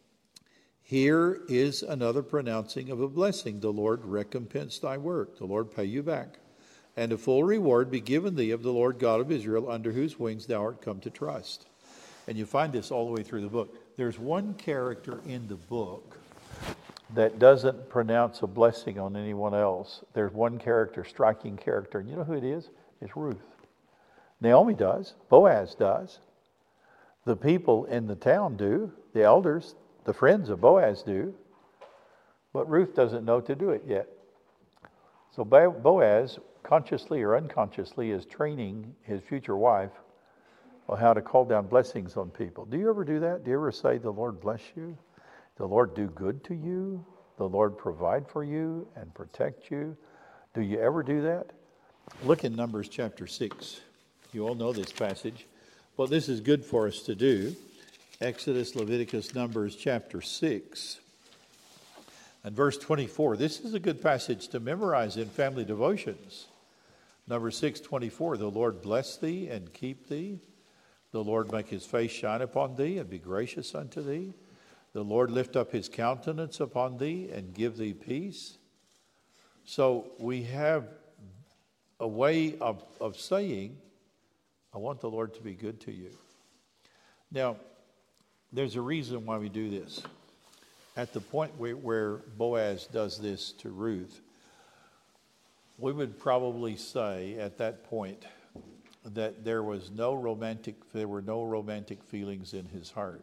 here is another pronouncing of a blessing. The Lord recompense thy work. The Lord pay you back. And a full reward be given thee of the Lord God of Israel, under whose wings thou art come to trust. And you find this all the way through the book. There's one character in the book that doesn't pronounce a blessing on anyone else. There's one character, striking character. And you know who it is? It's Ruth. Naomi does. Boaz does. The people in the town do. The elders, the friends of Boaz do. But Ruth doesn't know to do it yet. So Boaz, consciously or unconsciously, is training his future wife on how to call down blessings on people. Do you ever do that? Do you ever say, the Lord bless you? The Lord do good to you? The Lord provide for you and protect you? Do you ever do that? Look in Numbers chapter six. You all know this passage. Well, this is good for us to do. Exodus, Leviticus, Numbers, chapter six. And verse twenty-four. This is a good passage to memorize in family devotions. Numbers six, twenty-four. The Lord bless thee and keep thee. The Lord make his face shine upon thee and be gracious unto thee. The Lord lift up his countenance upon thee and give thee peace. So we have a way of, of saying, I want the Lord to be good to you. Now, there's a reason why we do this. At the point where, where Boaz does this to Ruth, we would probably say at that point that there was no romantic, there were no romantic feelings in his heart.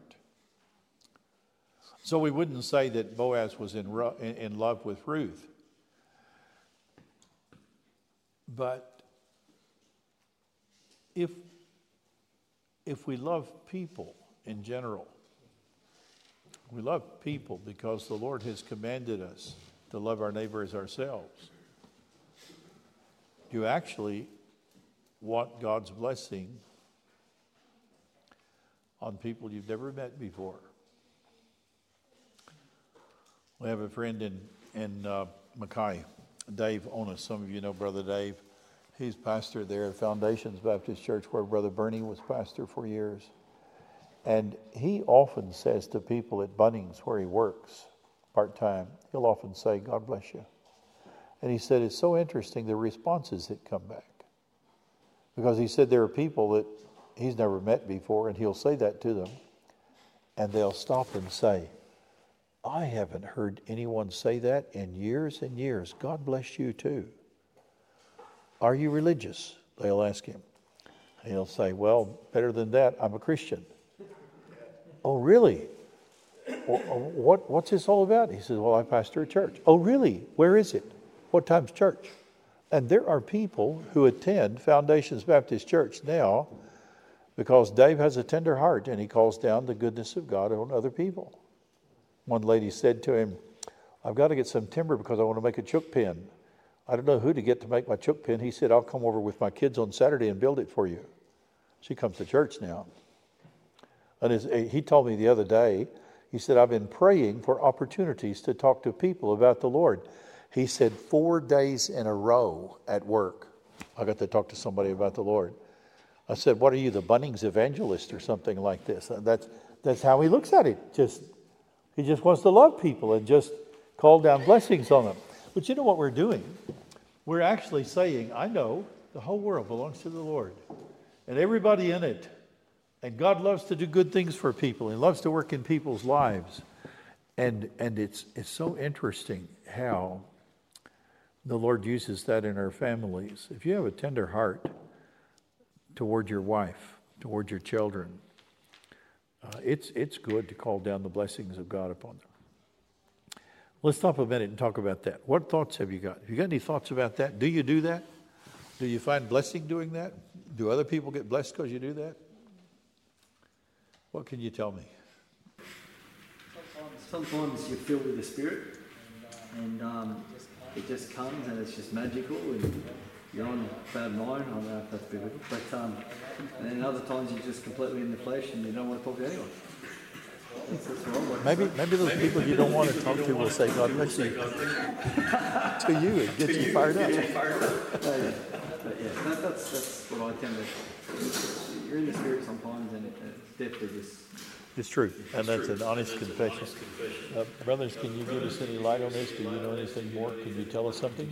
So we wouldn't say that Boaz was in, in, in love with Ruth. But if, if we love people in general, we love people because the Lord has commanded us to love our neighbor as ourselves. You actually want God's blessing on people you've never met before. We have a friend in, in uh, Mackay, Dave Onus. Some of you know Brother Dave. He's pastor there at Foundations Baptist Church, where Brother Bernie was pastor for years. And he often says to people at Bunnings, where he works part-time, he'll often say, God bless you. And he said, it's so interesting, the responses that come back. Because he said there are people that he's never met before, and he'll say that to them, and they'll stop and say, I haven't heard anyone say that in years and years. God bless you too. Are you religious? They'll ask him. He'll say, well, better than that, I'm a Christian. Oh, really? What, what's this all about? He says, well, I pastor a church. Oh, really? Where is it? What time's church? And there are people who attend Foundations Baptist Church now because Dave has a tender heart and he calls down the goodness of God on other people. One lady said to him, I've got to get some timber because I want to make a chook pen. I don't know who to get to make my chook pen. He said, I'll come over with my kids on Saturday and build it for you. She comes to church now. And his, he told me the other day, he said, I've been praying for opportunities to talk to people about the Lord. He said, four days in a row at work, I got to talk to somebody about the Lord. I said, what are you, the Bunnings evangelist or something like this? That's, that's how he looks at it. Just He just wants to love people and just call down blessings on them. But you know what we're doing? We're actually saying, I know the whole world belongs to the Lord. And everybody in it. And God loves to do good things for people. He loves to work in people's lives. And and it's it's so interesting how the Lord uses that in our families. If you have a tender heart toward your wife, toward your children, Uh, it's it's good to call down the blessings of God upon them. Let's stop a minute and talk about that. What thoughts have you got? Have you got any thoughts about that? Do you do that? Do you find blessing doing that? Do other people get blessed because you do that? What can you tell me? Sometimes, sometimes you're filled with the Spirit, and um, it just comes and it's just magical, and you're on cloud nine. I don't know if that's biblical, but um, and then other times you're just completely in the flesh and you don't want to talk to anyone. That's, that's what I like maybe maybe those people you don't want to talk to will say God bless you to you and get you fired up. Oh, yeah. But yeah, that, that's that's what I tend to. You're in the Spirit sometimes, and it, it's definitely just. It's true, and that's an honest confession. Uh, brothers, can you give us any light on this? Do you know anything more? Can you tell us something?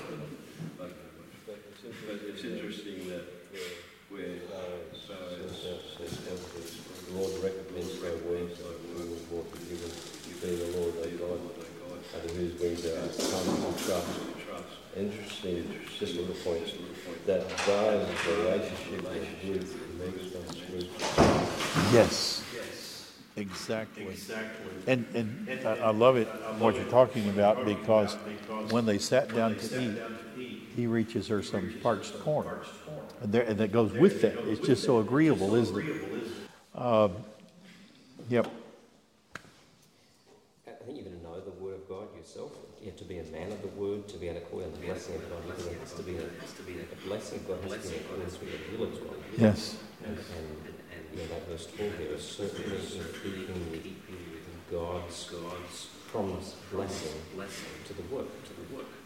It's interesting that uh, where uh, the Lord recommends our words, we will walk with you, being the Lord thy God, under whose wings our come to trust. Interesting, just a little point, that God's relationship with makes us with. Yes. Exactly. Exactly. And and I, I love it what you're talking about, because when they sat down to eat, he reaches her some parched corn, and there and that goes with that. It's just so agreeable, isn't it? Um, yep. I think you've got to know the Word of God yourself. You have to be a man of the Word to be able to call out the blessing of God. It has to be a, has to be a blessing of God has to be in accordance with the will of God. Yes. And, and, and Christ in here is certainly keeping with God's God's promised blessing blessing to the work to the work.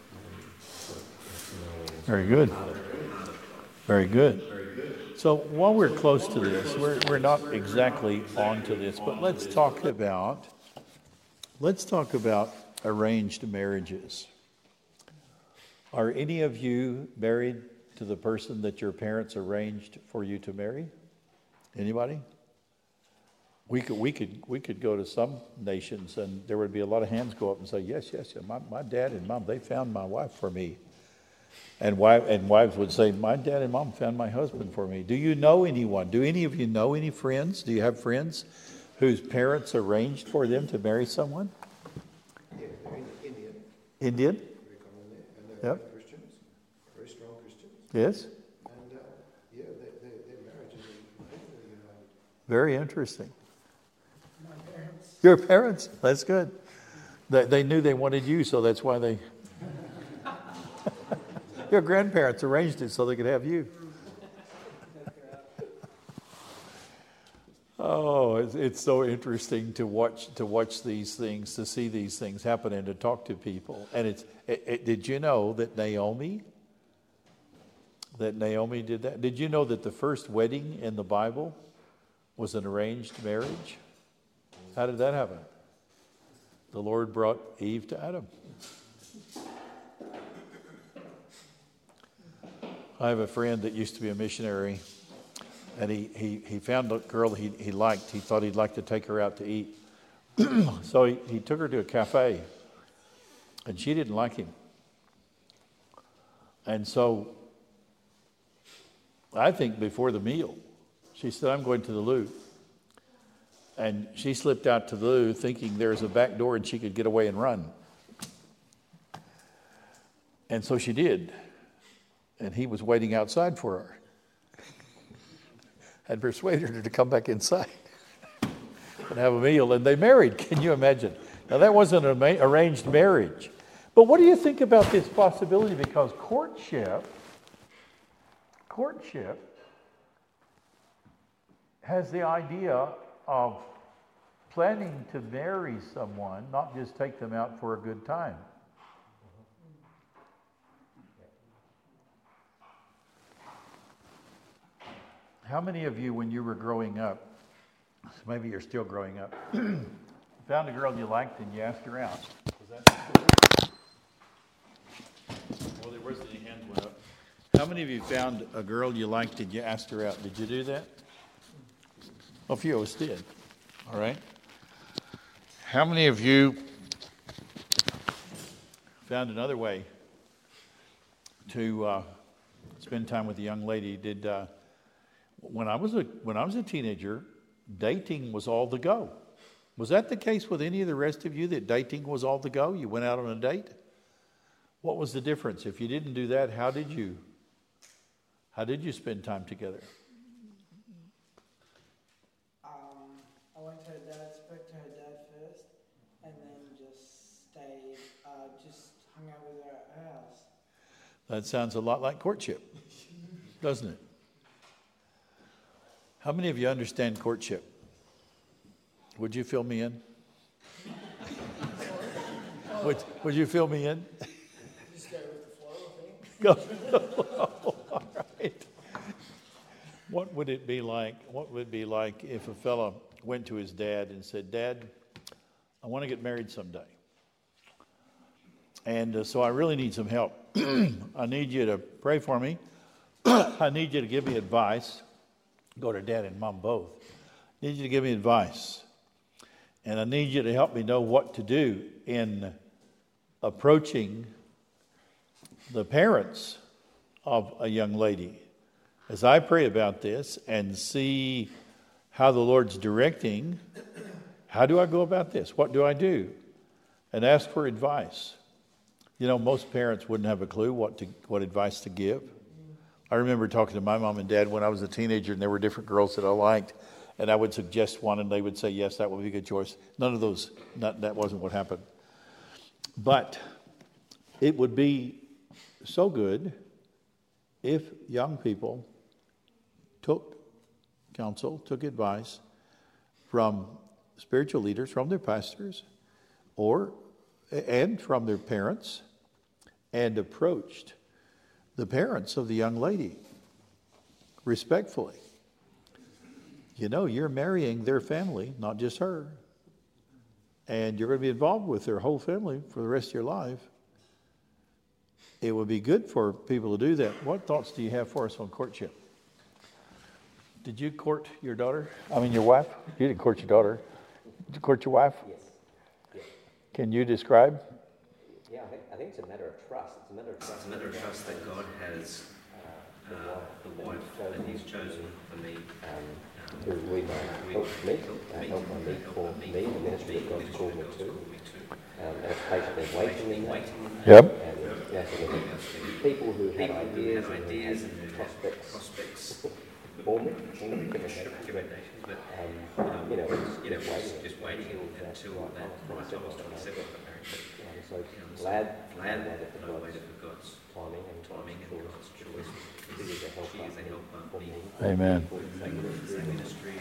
Very good. Very good. So while we're close to this, we're we're not exactly on to this, but let's talk about let's talk about arranged marriages. Are any of you married to the person that your parents arranged for you to marry? Anybody? We could we could we could go to some nations and there would be a lot of hands go up and say, yes, yes, yes. My, my dad and mom, they found my wife for me. And wife and wives would say, my dad and mom found my husband for me. Do you know anyone? Do any of you know any friends? Do you have friends whose parents arranged for them to marry someone? Yeah, they're in Indian. Indian? Very common there. And they're Yep. Christians, very strong Christians. Yes. And uh, yeah, they, they, their marriages are amazingly united. Very interesting. My parents. Your parents? That's good. They, they knew they wanted you, so that's why they... Your grandparents arranged it so they could have you. Oh, it's, it's so interesting to watch to watch these things, to see these things happen, and to talk to people. And it's. It, it, did you know that Naomi? That Naomi did that. Did you know that the first wedding in the Bible was an arranged marriage? How did that happen? The Lord brought Eve to Adam. I have a friend that used to be a missionary, and he, he, he found a girl he, he liked. He thought he'd like to take her out to eat. So he, he took her to a cafe, and she didn't like him. And so I think before the meal, she said, I'm going to the loo. And she slipped out to the loo thinking there's a back door and she could get away and run. And so she did. And he was waiting outside for her. Had persuaded her to come back inside and have a meal. And they married. Can you imagine? Now, that wasn't an arranged marriage. But what do you think about this possibility? Because courtship, courtship has the idea of planning to marry someone, not just take them out for a good time. How many of you, when you were growing up, maybe you're still growing up, found a girl you liked and you asked her out? Was that well, there wasn't any hands went up. How many of you found a girl you liked and you asked her out? Did you do that? A few of us did. All right. How many of you found another way to uh, spend time with a young lady? Did uh, when I was a when I was a teenager, dating was all the go. Was that the case with any of the rest of you, that dating was all the go? You went out on a date? What was the difference? If you didn't do that, how did you how did you spend time together? Um, I went to her dad, spoke to her dad first, and then just stayed, uh, just hung out with her at her house. That sounds a lot like courtship, doesn't it? How many of you understand courtship? Would you fill me in? would, would you fill me in? Just go with the flow, I think. Go with the flow. All right. What would it be like? What would it be like if a fella went to his dad and said, Dad, I want to get married someday. And uh, so I really need some help. I need you to pray for me. I need you to give me advice. Go to Dad and Mom both. I need you to give me advice. And I need you to help me know what to do in approaching the parents of a young lady. As I pray about this and see how the Lord's directing, how do I go about this? What do I do? And ask for advice. You know, most parents wouldn't have a clue what to, what advice to give. I remember talking to my mom and dad when I was a teenager, and there were different girls that I liked, and I would suggest one, and they would say, yes, that would be a good choice. None of those, not, that wasn't what happened. But it would be so good if young people took counsel, took advice, from spiritual leaders, from their pastors, or and from their parents, and approached the parents of the young lady respectfully. You know, you're marrying their family, not just her. And you're going to be involved with their whole family for the rest of your life. It would be good for people to do that. What thoughts do you have for us on courtship? Did you court your daughter? I mean, your wife? You didn't court your daughter. Did you court your wife? Yes. Yes. Can you describe? Yeah, I think, I think it's a matter of trust. It's a matter of trust. It's a matter of trust that God has uh, the wife that He's chosen for me. Um, who we may help me, uh, help my me for me, the ministry that God's called me to. Um, and it's patiently waiting in that. Yep. And yeah, so people who have ideas and ideas and prospects, prospects for me, recommendations, but um, um, you know, it's you know, just, just waiting until that right time. I was twenty-seven. I'm so glad, glad that I waited for God's timing and timing and God's choice. She is a helper for me. Amen. Ministry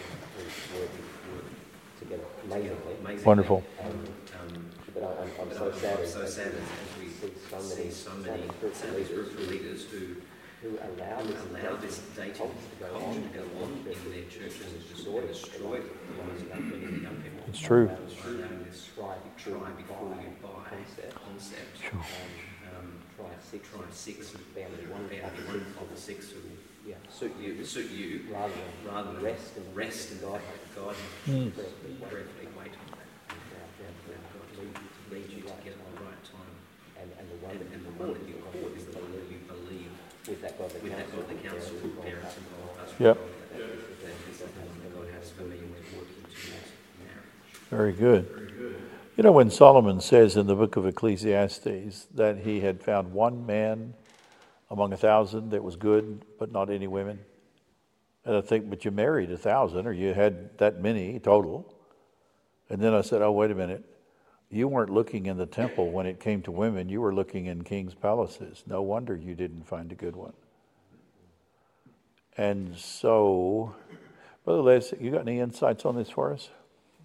together amazingly. Wonderful. Um, um, but I, I'm, I'm so sad as, so sad as we see so many, so many spiritual leaders who who allow this, allow this dating culture to go on in their churches and destroy, destroy the lives of many young people. It's true. Allowing this try before you buy concept. concept. Sure. Um, um, try six, try six, family one, family one of the six who yeah, suit you, suit you, rather than rather than rest and rest in God, God, mm. prayerfully wait on that. God lead you to get the right time, and and the one and the one that you call is the one that you believe. With that God, with that God, the council, parents involved. Yep. That is the thing that God has for me with working towards marriage. Very good. You know, when Solomon says in the book of Ecclesiastes that he had found one man among a thousand that was good, but not any women. And I think, but you married a thousand, or you had that many total. And then I said, oh, wait a minute. You weren't looking in the temple when it came to women. You were looking in king's palaces. No wonder you didn't find a good one. And so, Brother Les, you got any insights on this for us?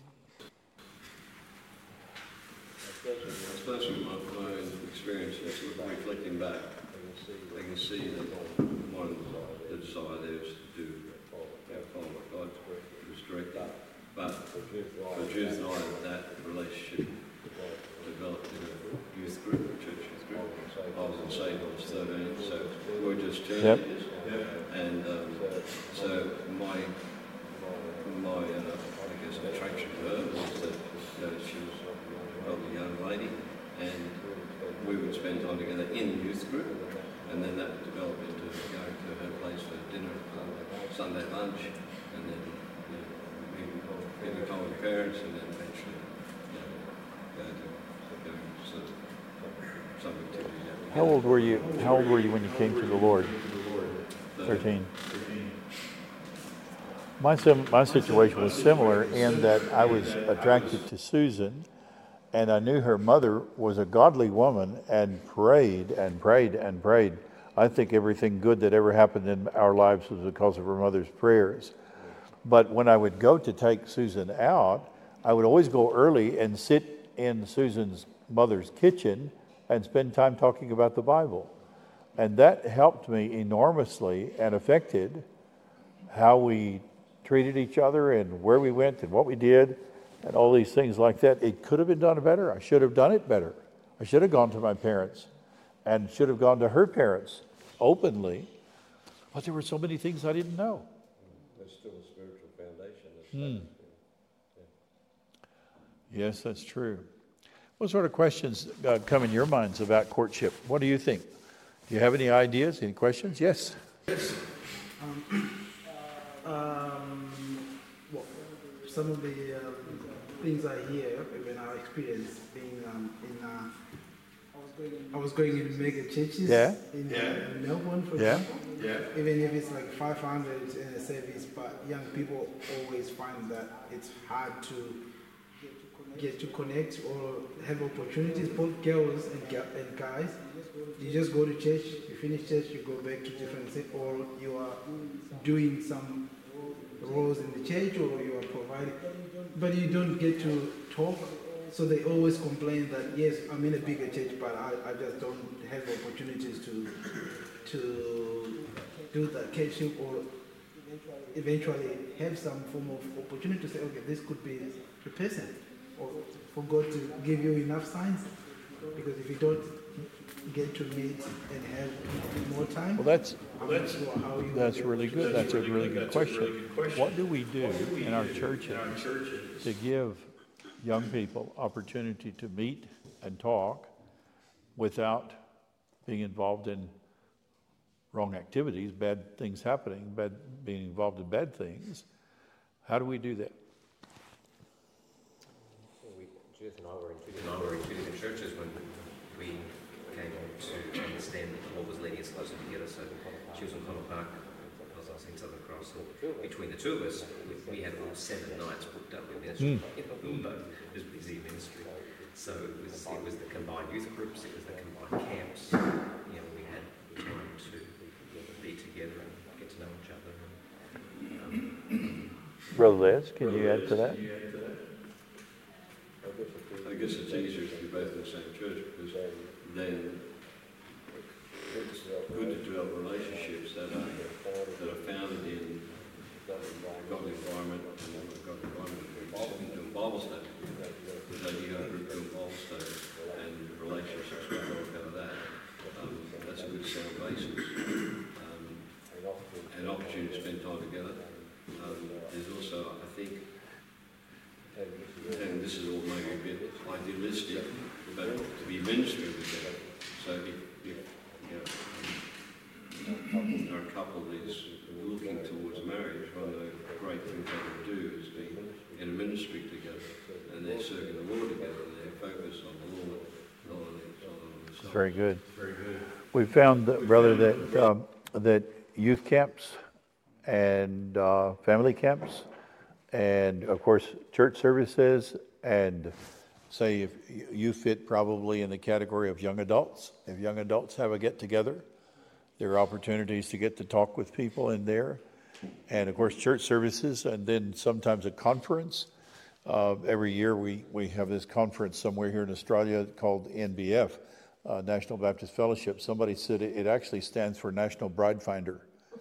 Especially my, my own experience, reflecting back, I can see that one of the desire there is to do follow what God was directed. But for Jews and I, that relationship developed in a youth group, a church youth group. I was in Saint, I was thirteen, so we were just teenagers. Yep. And um, so my, my uh, I guess, attraction to her was that you know, she was a lovely young lady, and we would spend time together in the youth group, and then that developed into going to her place for dinner, uh, Sunday lunch, and then you know, being time with parents, and then eventually you know, going to How old were you? How old were you when you came to the Lord? Thirteen. My sim- my situation was similar in that I was attracted to Susan, and I knew her mother was a godly woman and prayed and prayed and prayed. I think everything good that ever happened in our lives was because of her mother's prayers. But when I would go to take Susan out, I would always go early and sit in Susan's mother's kitchen and spend time talking about the Bible. And that helped me enormously and affected how we treated each other and where we went and what we did and all these things like that. It could have been done better. I should have done it better. I should have gone to my parents and should have gone to her parents openly. But there were so many things I didn't know. There's still a spiritual foundation. Hmm. Yes, that's true. What sort of questions uh, come in your minds about courtship? What do you think? Do you have any ideas, any questions? Yes? Yes. Um, um, well, some of the um, things I hear when I experience being um, in, uh, I was going in mega churches yeah. in, yeah. Uh, in Melbourne, for yeah. example. Yeah. Even if it's like five hundred in a service, but young people always find that it's hard to get to connect or have opportunities, both girls and, and guys. You just go to church, you finish church, you go back to different things, or you are doing some roles in the church, or you are providing providing, but you don't get to talk. So they always complain that, yes, I'm in a bigger church, but I, I just don't have opportunities to to do that catch-up or eventually have some form of opportunity to say, okay, this could be the person, or for God to give you enough signs. Because if you don't get to meet and have more time, Well, that's I'm that's not sure how you that's will really be good. able to- That's a really good question. What do we do in our churches to give young people opportunity to meet and talk without being involved in wrong activities, bad things happening, bad being involved in bad things? How do we do that? Well, we, Judith and I were in two different, I were in two different churches when we came to understand that the Lord was leading us closer together. So she was in Connell Park, I was in Southern Cross, and between the two of us, we, we had all seven nights booked up with ministry. Mm. You know, we were both it was busy ministry. So it was it was the combined youth groups, it was the combined camps. You know, we had time to be together and get to know each other. And, um, Brother Les, can you add to that? I guess it's easier to be both in the same church because then it's good to develop relationships that are that are founded in godly environment and a godly environment. We do a Bible study. Because then you go to a Bible study and relationships will work out of that. Um, that's a good sound basis. Um, an opportunity to spend time together. Um, there's also, I think, and this is all maybe a bit idealistic, but to be ministering together. So if, if you know, a couple is looking towards marriage, one of the great things they can do is be in a ministry together, and they're serving the Lord together, and they're focused on the Lord, not on themselves. Very good. Very good. We found, that, brother, that um, that youth camps and uh, family camps, and of course church services, and say if you fit probably in the category of young adults. If young adults have a get together, there are opportunities to get to talk with people in there, and of course church services, and then sometimes a conference. Uh, every year we we have this conference somewhere here in Australia called N B F. Uh, National Baptist Fellowship. Somebody said it, it actually stands for National Bride Finder.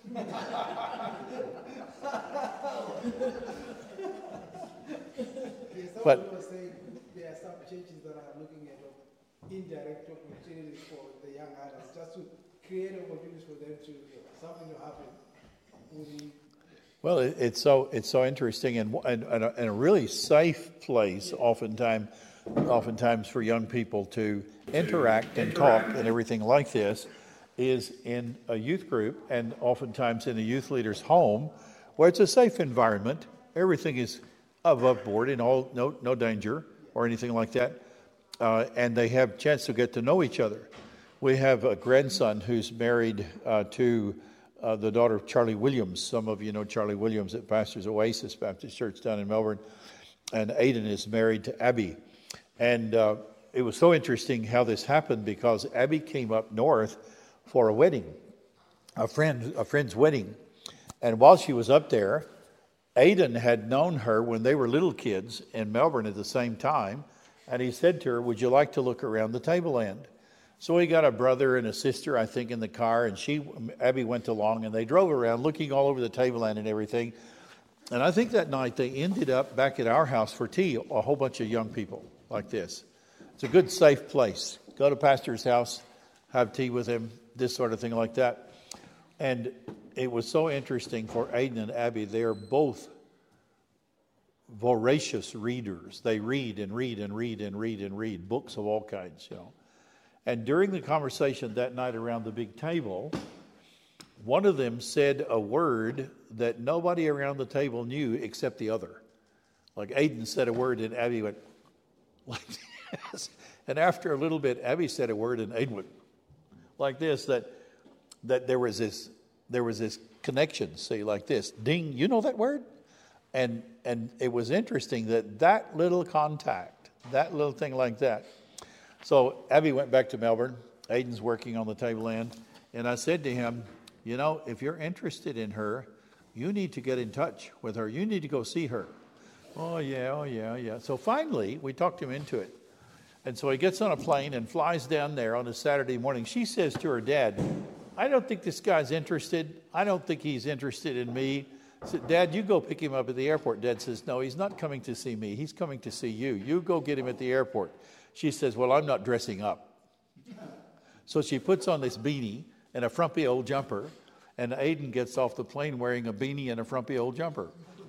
But people say there are some churches that are looking at indirect opportunities for the young adults, just to create opportunities for them to something to happen. Within Well, it, it's so it's so interesting, and and, and, a, and a really safe place, oftentimes, oftentimes for young people to interact and talk and everything like this, is in a youth group, and oftentimes in a youth leader's home, where it's a safe environment. Everything is above board, and all no no danger or anything like that, uh, and they have a chance to get to know each other. We have a grandson who's married uh, to uh, the daughter of Charlie Williams. Some of you know Charlie Williams that pastors Oasis Baptist Church down in Melbourne, and Aiden is married to Abby, and uh, it was so interesting how this happened because Abby came up north for a wedding, a friend a friend's wedding, and while she was up there, Aiden had known her when they were little kids in Melbourne at the same time, and he said to her, "Would you like to look around the tableland?" So he got a brother and a sister, I think, in the car, and she, Abby went along, and they drove around looking all over the tableland and everything. And I think that night they ended up back at our house for tea, a whole bunch of young people like this. It's a good, safe place. Go to pastor's house, have tea with him, this sort of thing like that. And it was so interesting for Aiden and Abby. They are both voracious readers. They read and read and read and read and read books of all kinds, you know. And during the conversation that night around the big table, one of them said a word that nobody around the table knew except the other. Like Aiden said a word and Abby went like this. And after a little bit, Abby said a word and Aiden went like this, that that there was this there was this connection, see, like this. Ding, you know that word? And and it was interesting that that little contact, that little thing like that. So Abby went back to Melbourne. Aiden's working on the tableland. And I said to him, you know, if you're interested in her, you need to get in touch with her. You need to go see her. Oh, yeah, oh, yeah, yeah. So finally, we talked him into it. And so he gets on a plane and flies down there on a Saturday morning. She says to her dad, I don't think this guy's interested. I don't think he's interested in me. I said, Dad, you go pick him up at the airport. Dad says, no, he's not coming to see me. He's coming to see you. You go get him at the airport. She says, well, I'm not dressing up. So she puts on this beanie and a frumpy old jumper, and Aiden gets off the plane wearing a beanie and a frumpy old jumper.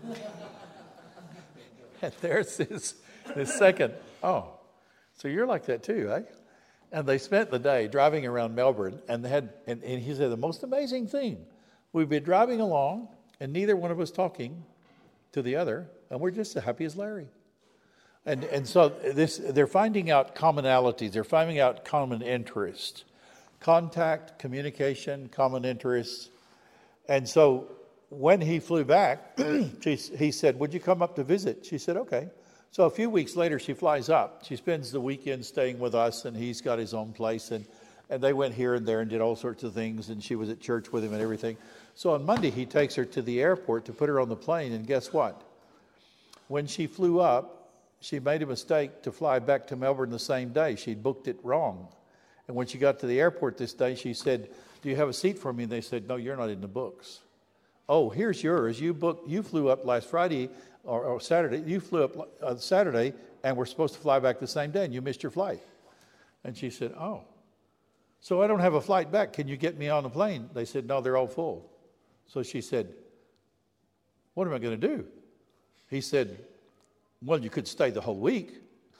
And there's this, this second, oh, so you're like that too, eh? And they spent the day driving around Melbourne, and they had, and, and he said the most amazing thing, we've been driving along, and neither one of us talking to the other, and we're just as happy as Larry. And and so this, they're finding out commonalities, they're finding out common interests, contact, communication, common interests. And so when he flew back, she, he said, would you come up to visit? She said, okay. So a few weeks later, she flies up. She spends the weekend staying with us, and he's got his own place. And, and they went here and there and did all sorts of things, and she was at church with him and everything. So on Monday, he takes her to the airport to put her on the plane, and guess what? When she flew up, she made a mistake to fly back to Melbourne the same day. She'd booked it wrong. And when she got to the airport this day, she said, do you have a seat for me? And they said, no, you're not in the books. Oh, here's yours. You booked, you flew up last Friday or, or Saturday. You flew up uh, Saturday, and we're supposed to fly back the same day, and you missed your flight. And she said, oh, so I don't have a flight back. Can you get me on the plane? They said, no, they're all full. So she said, what am I going to do? He said, well, you could stay the whole week.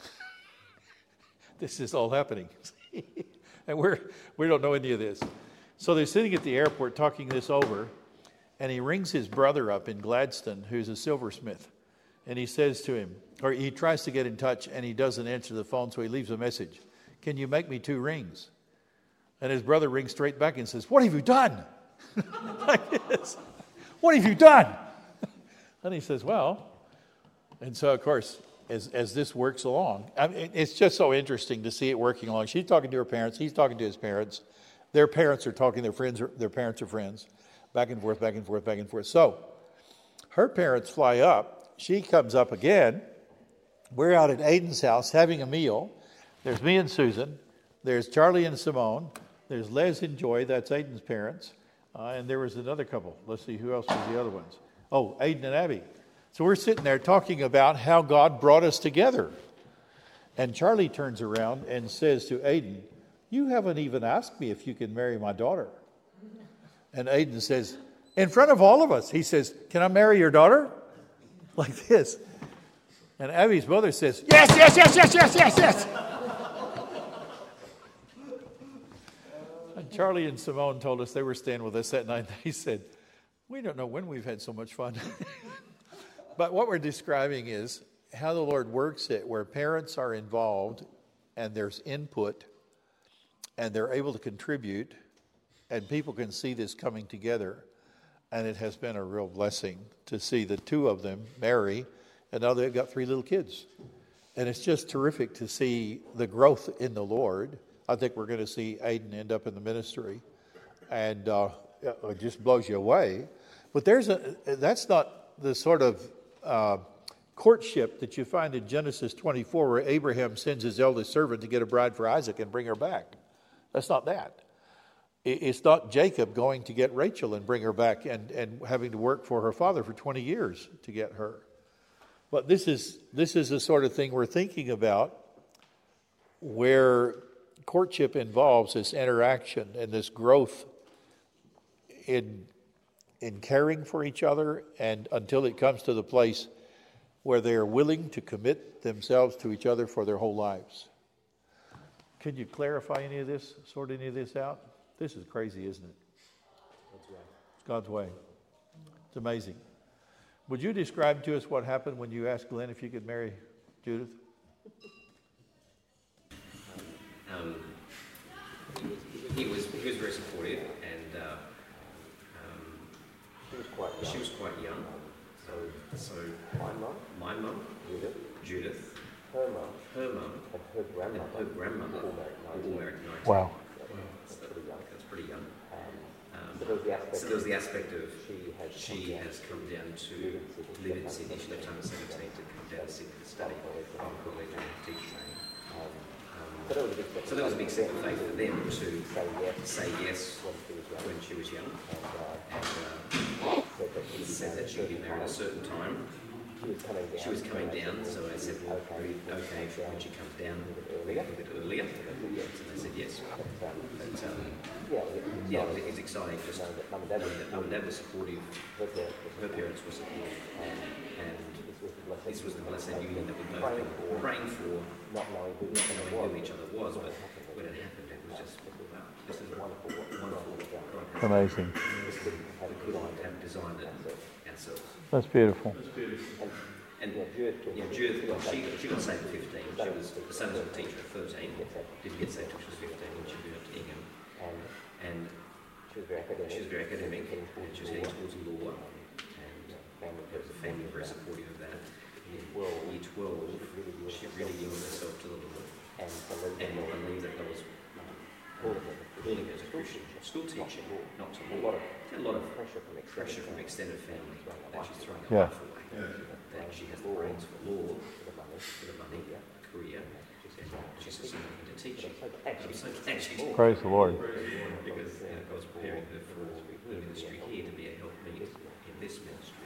This is all happening. And we're, we don't know any of this. So they're sitting at the airport talking this over, and he rings his brother up in Gladstone, who's a silversmith. And he says to him, or he tries to get in touch, and he doesn't answer the phone, so he leaves a message. Can you make me two rings? And his brother rings straight back and says, what have you done? Like this. What have you done? And he says, well, and so, of course, as as this works along, I mean, it's just so interesting to see it working along. She's talking to her parents. He's talking to his parents. Their parents are talking. Their friends. Are, their parents are friends. Back and forth, back and forth, back and forth. So her parents fly up. She comes up again. We're out at Aiden's house having a meal. There's me and Susan. There's Charlie and Simone. There's Les and Joy. That's Aiden's parents. Uh, and there was another couple. Let's see, who else was the other ones? Oh, Aiden and Abby. So we're sitting there talking about how God brought us together. And Charlie turns around and says to Aiden, you haven't even asked me if you can marry my daughter. And Aiden says, in front of all of us, he says, can I marry your daughter? Like this. And Abby's mother says, yes, yes, yes, yes, yes, yes, yes. And Charlie and Simone told us, they were staying with us that night. They said, we don't know when we've had so much fun. But what we're describing is how the Lord works it, where parents are involved and there's input and they're able to contribute and people can see this coming together. And it has been a real blessing to see the two of them marry, and now they've got three little kids. And it's just terrific to see the growth in the Lord. I think we're going to see Aiden end up in the ministry, and uh, it just blows you away. But there's a that's not the sort of uh, courtship that you find in Genesis twenty-four, where Abraham sends his eldest servant to get a bride for Isaac and bring her back. That's not that. It's not Jacob going to get Rachel and bring her back and, and having to work for her father for twenty years to get her. But this is this is the sort of thing we're thinking about, where courtship involves this interaction and this growth in in caring for each other, and until it comes to the place where they are willing to commit themselves to each other for their whole lives. Can you clarify any of this, sort any of this out? This is crazy, isn't it? God's way. It's God's way. It's amazing. Would you describe to us what happened when you asked Glenn if you could marry Judith? Um, he was he was very supportive, and uh, um, she was quite young. She was quite young. So so my mum, my mum, Judith, Judith, her mum, her mum, and her grandmother, and her grandmother, all married all married at nineteen. Wow. That's pretty young. That's pretty young. Um, Um, so there was the aspect of she has come down to live in Sydney. She left home at seventeen to come down to Sydney to study Bible college and teacher training. Um, so that was a big step of faith for them to say yes when she was young. And uh, said that she would be married at a certain time. She was coming down, so I said, well, okay, when she comes down a little bit earlier. So they said yes. But um, yeah, it was exciting just knowing that mum and dad were supportive, her parents were supportive, and this was the blessed union that we both been praying for, not knowing who each other was, but when it happened, it was just, wow, this is wonderful, wonderful. Amazing. We couldn't have designed it ourselves. That's beautiful. And, and yeah, Judith, well, she, she got saved at fifteen. She was, the son was a teacher at thirteen. Didn't get saved until she was fifteen when she moved to Ingham. And she was very academic. She was very academic. And she was heading towards law. And her family were very supportive of that. In year twelve, she really yielded herself to the Lord. And believed that there was calling her as a Christian school teacher, not to law. A lot of pressure from pressure from extended family that she's throwing her life away. That she has the brains for law, for the money, career, and she's just looking to teaching. I'm so glad she's Praise the Lord. Because you know, God's preparing her for the ministry here to be a helpmeet in this ministry.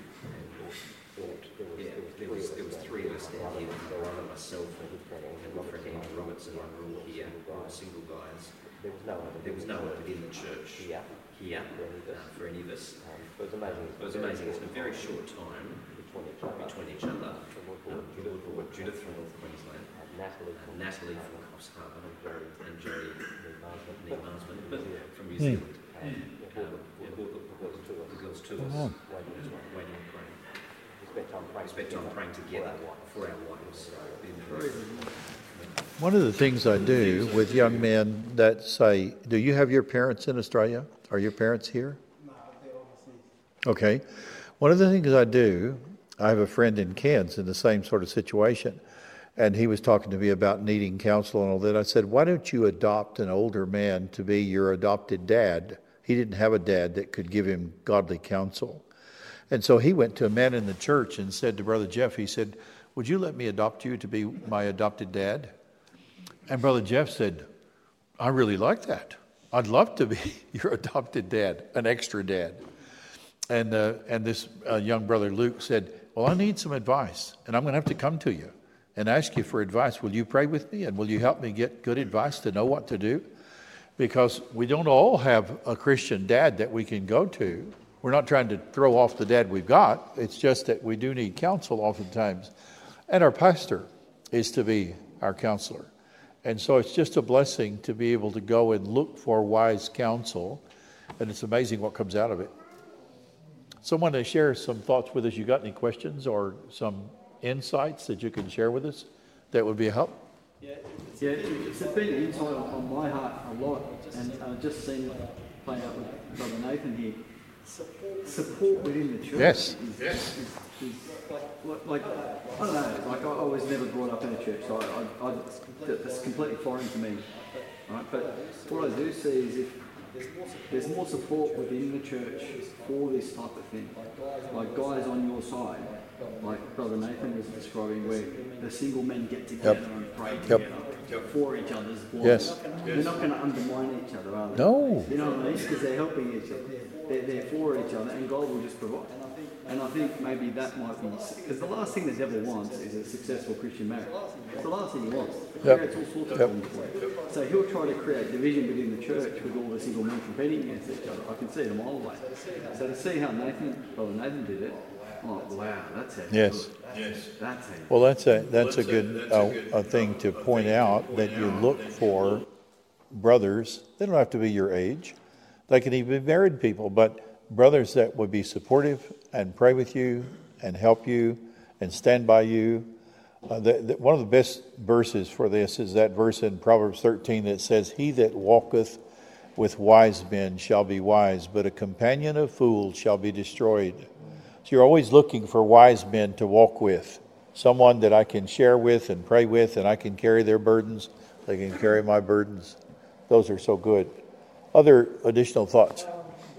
And yeah, there was there was three of us down here, Brian, myself, and my friend Andrew Robertson. We were all here, we were single guys. There was no one. There was no one within the church here, here uh, for any of us. It was amazing. It was amazing. It's in a very short time between each other. Um, Judith from North Queensland, Natalie from Natalie from Coffs Harbour, and Jodie Neil Marsman from New Zealand. Um, yeah, brought the, the girls to us, waiting and praying. We spent time praying together for our wives. One of the things I do with young men that say, do you have your parents in Australia? Are your parents here? No, they're overseas. Okay. One of the things I do, I have a friend in Cairns in the same sort of situation, and he was talking to me about needing counsel and all that. I said, why don't you adopt an older man to be your adopted dad? He didn't have a dad that could give him godly counsel. And so he went to a man in the church and said to Brother Jeff, he said, would you let me adopt you to be my adopted dad? And Brother Jeff said, I really like that. I'd love to be your adopted dad, an extra dad. And uh, and this uh, young brother Luke said, well, I need some advice, and I'm going to have to come to you and ask you for advice. Will you pray with me, and will you help me get good advice to know what to do? Because we don't all have a Christian dad that we can go to. We're not trying to throw off the dad we've got. It's just that we do need counsel oftentimes. And our pastor is to be our counselor. And so it's just a blessing to be able to go and look for wise counsel. And it's amazing what comes out of it. Someone to share some thoughts with us. You got any questions or some insights that you can share with us that would be a help? Yeah, yeah it's been an insight on my heart a lot. And uh, just seeing it play out with Brother Nathan here. Support within the church. Yes. Is, yes. Is, is, like, like, I don't know, like I, I was never brought up in a church, so I, I, I, that's completely foreign to me. Right? But what I do see is if there's more support within the church for this type of thing, like guys on your side, like Brother Nathan was describing, where the single men get together yep. and pray together yep. for each other's wives. Yes. They're not going to undermine each other, are they? No. You know what I mean? Because they're helping each other. They're, they're for each other, and God will just provide. And I think maybe that might be, because the last thing the devil wants is a successful Christian marriage. It's the last thing he wants. He yep. creates all sorts of yep. problems for it. So he'll try to create division within the church with all the single men competing against each other. I can see it a mile away. So to see how Nathan, Brother Nathan did it, oh wow, that's it. Yes. Yes. That's it. Well, that's a that's a good uh, a thing to point out, that you look for brothers. They don't have to be your age. They can even be married people, but brothers that would be supportive and pray with you and help you and stand by you. Uh, the, the, one of the best verses for this is that verse in Proverbs thirteen that says, he that walketh with wise men shall be wise, but a companion of fools shall be destroyed. So you're always looking for wise men to walk with, someone that I can share with and pray with, and I can carry their burdens. They can carry my burdens. Those are so good. Other additional thoughts?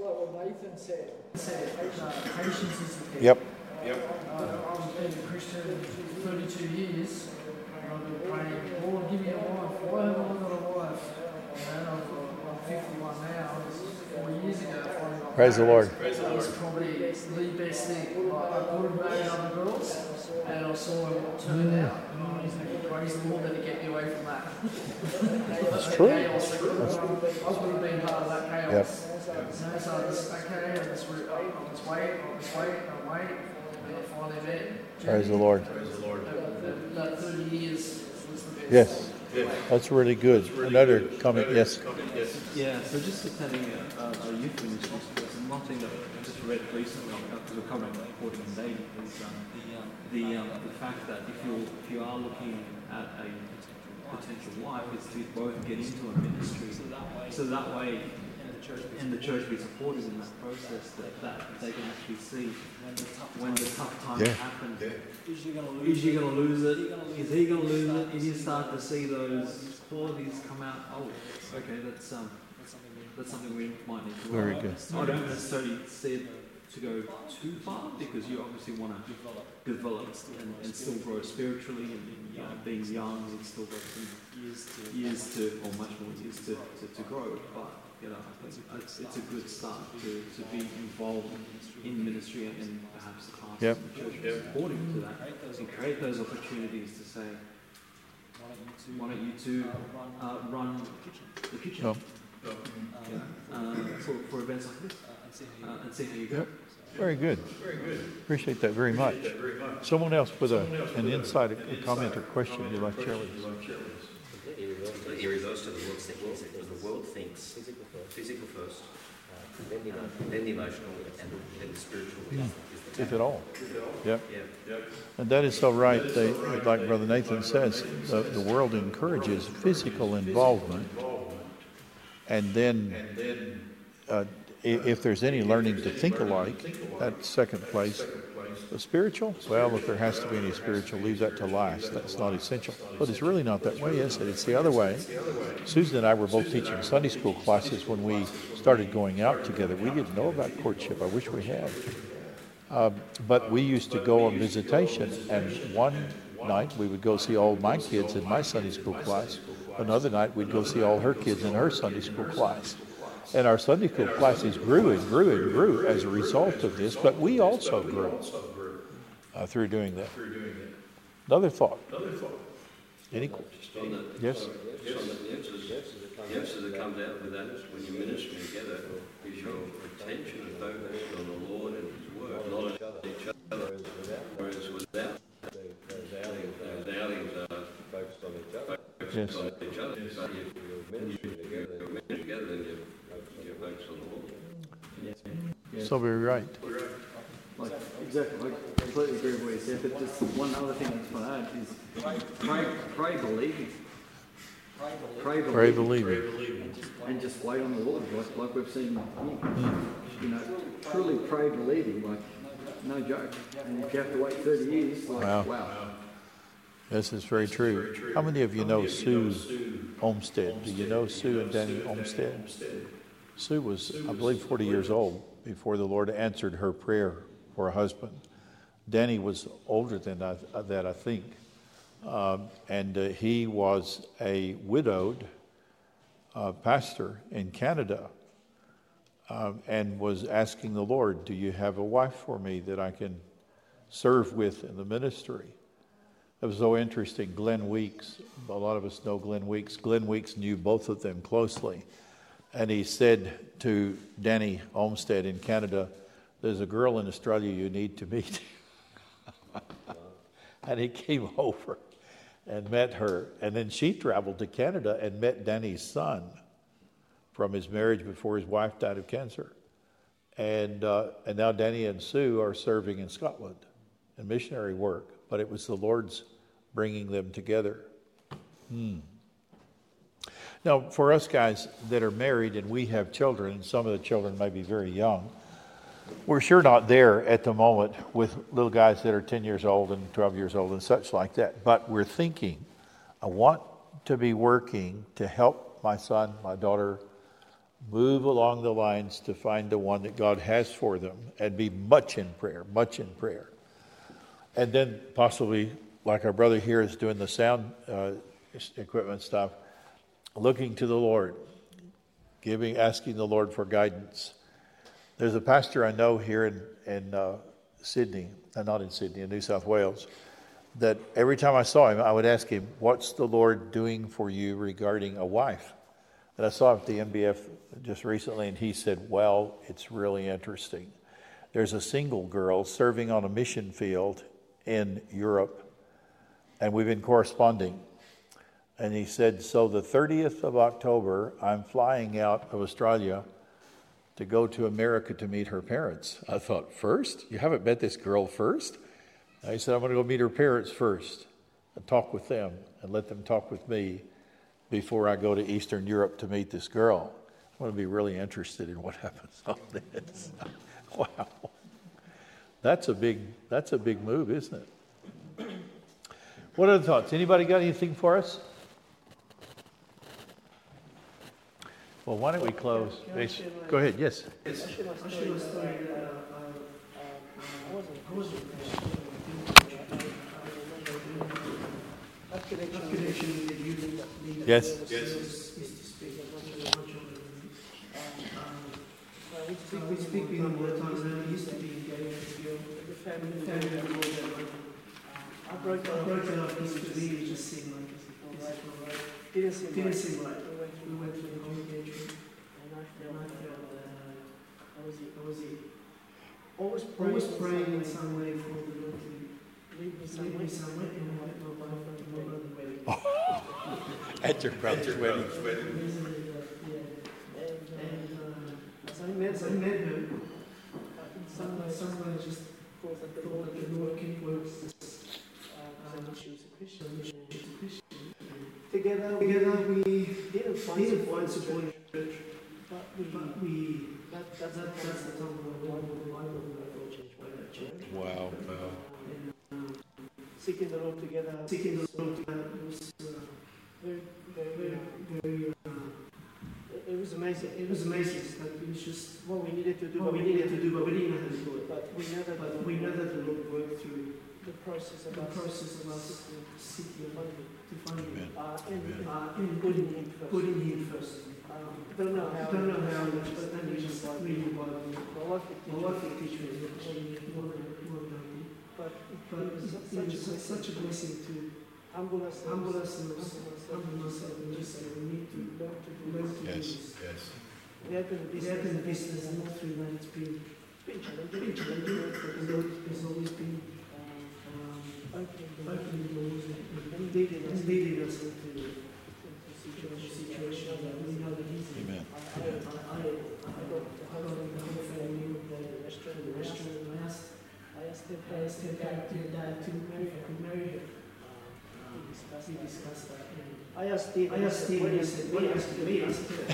said uh, patience is the key. Yep. Uh, I've been a Christian thirty-two years, and I've been praying, Lord, give me a wife. Why haven't I got a wife? And I'm, I'm fifty-one now. Four years ago, I finally got Praise the Lord. married. It was probably the best thing. Like, I could have married other girls, and I saw what turned out. And I was like, praise the Lord that He kept me away from that. That's true. Chaos. I could That's have, I could have been part of that chaos. Yep. So, so I just, okay, I just, re- I just wait, I just wait, I wait, and I finally met. Praise the Lord. That, that thirty years was the best. Yes. That's really good. Another comment, yes. Yeah, so just attending a, a, a youth ministry, one thing that I just read recently, because we're covering reporting and dating, is um, the, um, the fact that if you if you are looking at a potential wife, is to both get into a ministry, so that way, and the church be supported in that process, that, that they can actually see when the tough times Yeah. happen. Yeah. Is she going to lose Is she going to lose it? Is he going to lose it? And you start to see those qualities come out. Oh, okay, that's um, that's something we might need to Very work good. on. I don't necessarily say it to go too far, because you obviously want to develop and, and still grow spiritually, and you know, being young, you've still got some years to, years to or much more years to, to, to grow. But you know, I think it's, it's a good start to, to be involved in ministry and, and perhaps the classes Yep. and church yep. supporting to that, and create those opportunities to say, why don't you two uh, run the kitchen? Oh. Yeah, uh, for, for events like this, uh, and see how you go. Yep. Very good. Very good. Appreciate that very much. Someone else with a, an insight, a comment or question you'd like to share with us? Completely reverse to the world thinks, because the world thinks physical first, uh, then, the, then the emotional, and then the spiritual. Yeah. Is the If at all. Yep. Yeah. And that is so right. They, like Brother Nathan says, the, the world encourages physical involvement. And then, uh, if there's any learning to think alike, that's second place. The spiritual, well, if there has to be any spiritual, leave that to last. That's not essential. But it's really not that way, is it? It's the other way. Susan and I were both teaching Sunday school classes when we started going out together. We didn't know about courtship. I wish we had. Uh, but we used to go on visitation, and one night we would go see all my kids in my Sunday school class. Another night we'd go see all her kids in her Sunday school class. And our Sunday school classes grew and grew and grew as a result of this, but we also grew uh, through doing that. Another thought. Any questions? Yes? The answer that comes out with that when you're ministering together is your attention and focus on the Lord and His Word, not on each other. Whereas without those outings are focused on each other. Yes. On each other. But if you're ministering together, you're ministering together, then you're you're focused on the Lord. Yeah. Yeah. So very right. Like, exactly, I completely agree with what you said, but just one other thing I just want to add is pray, pray believing. Pray believing. Pray believing. And just, and just wait on the Lord, like, like we've seen here. You know, truly pray believing, like, no joke. And if you have to wait thirty years, like, Wow. wow. This is very true. How many of you know Sue Olmsted? Do you know Sue and Danny Olmsted? Sue was, I believe, forty years old before the Lord answered her prayer for a husband. Danny was older than that, that I think. Um, and uh, he was a widowed uh, pastor in Canada um, and was asking the Lord, do you have a wife for me that I can serve with in the ministry? It was so interesting. Glenn Weeks, a lot of us know Glenn Weeks. Glenn Weeks knew both of them closely. And he said to Danny Olmsted in Canada, there's a girl in Australia you need to meet. And he came over and met her. And then she traveled to Canada and met Danny's son from his marriage before his wife died of cancer. And, uh, and now Danny and Sue are serving in Scotland in missionary work. But it was the Lord's bringing them together. Hmm. Now, for us guys that are married and we have children, and some of the children may be very young, we're sure not there at the moment with little guys that are ten years old and twelve years old and such like that. But we're thinking, I want to be working to help my son, my daughter, move along the lines to find the one that God has for them and be much in prayer, much in prayer. And then possibly, like our brother here is doing the sound uh, equipment stuff, looking to the Lord, giving, asking the Lord for guidance. There's a pastor I know here in, in uh, Sydney, uh, not in Sydney, in New South Wales, that every time I saw him, I would ask him, what's the Lord doing for you regarding a wife? And I saw him at the N B F just recently, and he said, well, it's really interesting. There's a single girl serving on a mission field in Europe, and we've been corresponding. And he said, so the thirtieth of October, I'm flying out of Australia to go to America to meet her parents. I thought, first? You haven't met this girl first? And he said, I'm going to go meet her parents first and talk with them and let them talk with me before I go to Eastern Europe to meet this girl. I want to be really interested in what happens on this. Wow. That's a big, that's a big move, isn't it? What other thoughts? Anybody got anything for us? Well, why don't we close? Go ahead, yes. Yes. Yes. Yes. We speak with him all the time, and he used to be engaged with the family. family I broke it off because to me it just seemed like it didn't seem didn't seem right. We went through the whole engagement, and I felt that I was I was always praying, always praying in some way for the Lord to lead me somewhere, somewhere, and I met my wife at my brother's wedding. At your brother's wedding. I met, I met her. Someone, someone just thought that the Lord, the Lord can work. Um, she was a Christian. She was a Christian. Together, together we didn't find didn't support, support in church, but we, but we that, that's, that, that's the time when I got changed by that church. Wow. Wow. And, um, seeking the Lord together, seeking the Lord together was uh, very, very, very, very. Uh, It was amazing. It was amazing. Like it was just what we needed to do. What we needed to do, but we didn't know how to do it. But we know that. But we know that the Lord worked through the process of the us process of us seeking funding to fund Him, uh, and, uh, and putting Him first. Putting Him first. Um, I don't know how. I don't know how much, but then we just like reading the Bible. My wife would teach. My wife would teach me. But but it was such such a blessing to humble ourselves, humble ourselves, humble ourselves, and just say we need to learn to do learn to Yes, do this. yes. We open the business, we open the business, and all through that it's been been challenging, been challenging, but the Lord has always been um, opening the opening doors and leading us, leading us into into situations that we know that He's in. Amen. I I I I got I got the whole family of the restaurant, the restaurant, and I asked I asked them, I asked them to dad to marry, I could marry her. We discussed that. I asked Steve. I asked Steve. He said, "What asked me?" I said,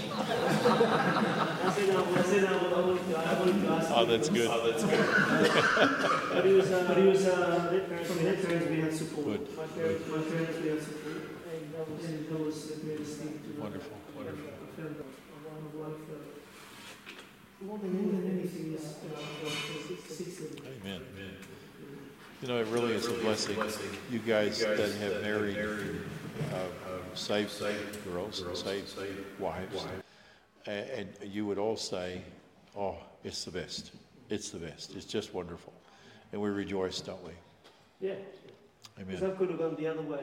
"I said, I wanted to, I wanted to ask." Oh, that's good. Oh, that's good. But he was, uh, but he was, uh, from their parents we had support. Good. My parents, my parents we had support, and that was, and that was a great thing to. Wonderful, wonderful. I found a one of life. More than more than anything is uh, Amen. Amen. You know, it really is a blessing. You guys that have married uh, saved girls and saved wives, and you would all say, oh, it's the best. It's the best. It's just wonderful. And we rejoice, don't we? Yeah. Amen. Because I could have gone the other way.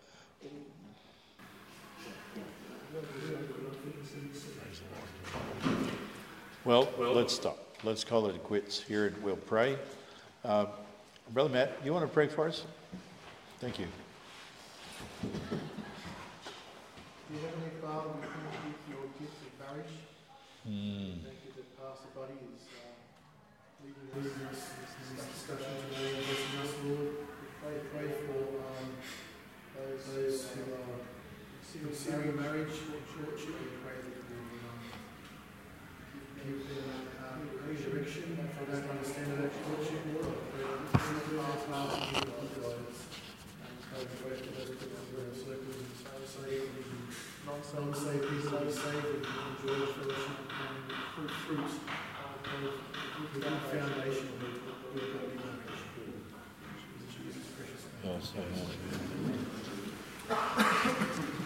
Well, let's stop. Let's call it quits here and we'll pray. Uh, Brother Matt, you want to pray for us? Thank you. Dear Heavenly Father, we thank you for your gift of marriage. Mm. Thank you that Pastor Buddy is uh, leading us in this discussion today and blessing us, Lord. We pray, pray for um, those, those who are considering marriage or courtship. We pray that you will um, give them um, redirection if they don't understand that courtship, Lord. I pray that you will pass past and give them guidance. And so we pray for those people who are in circles and so saved and non-saved people are saved and enjoy the fellowship. fruit of the good foundation of the good godly marriage. Jesus' precious name. Oh, so much.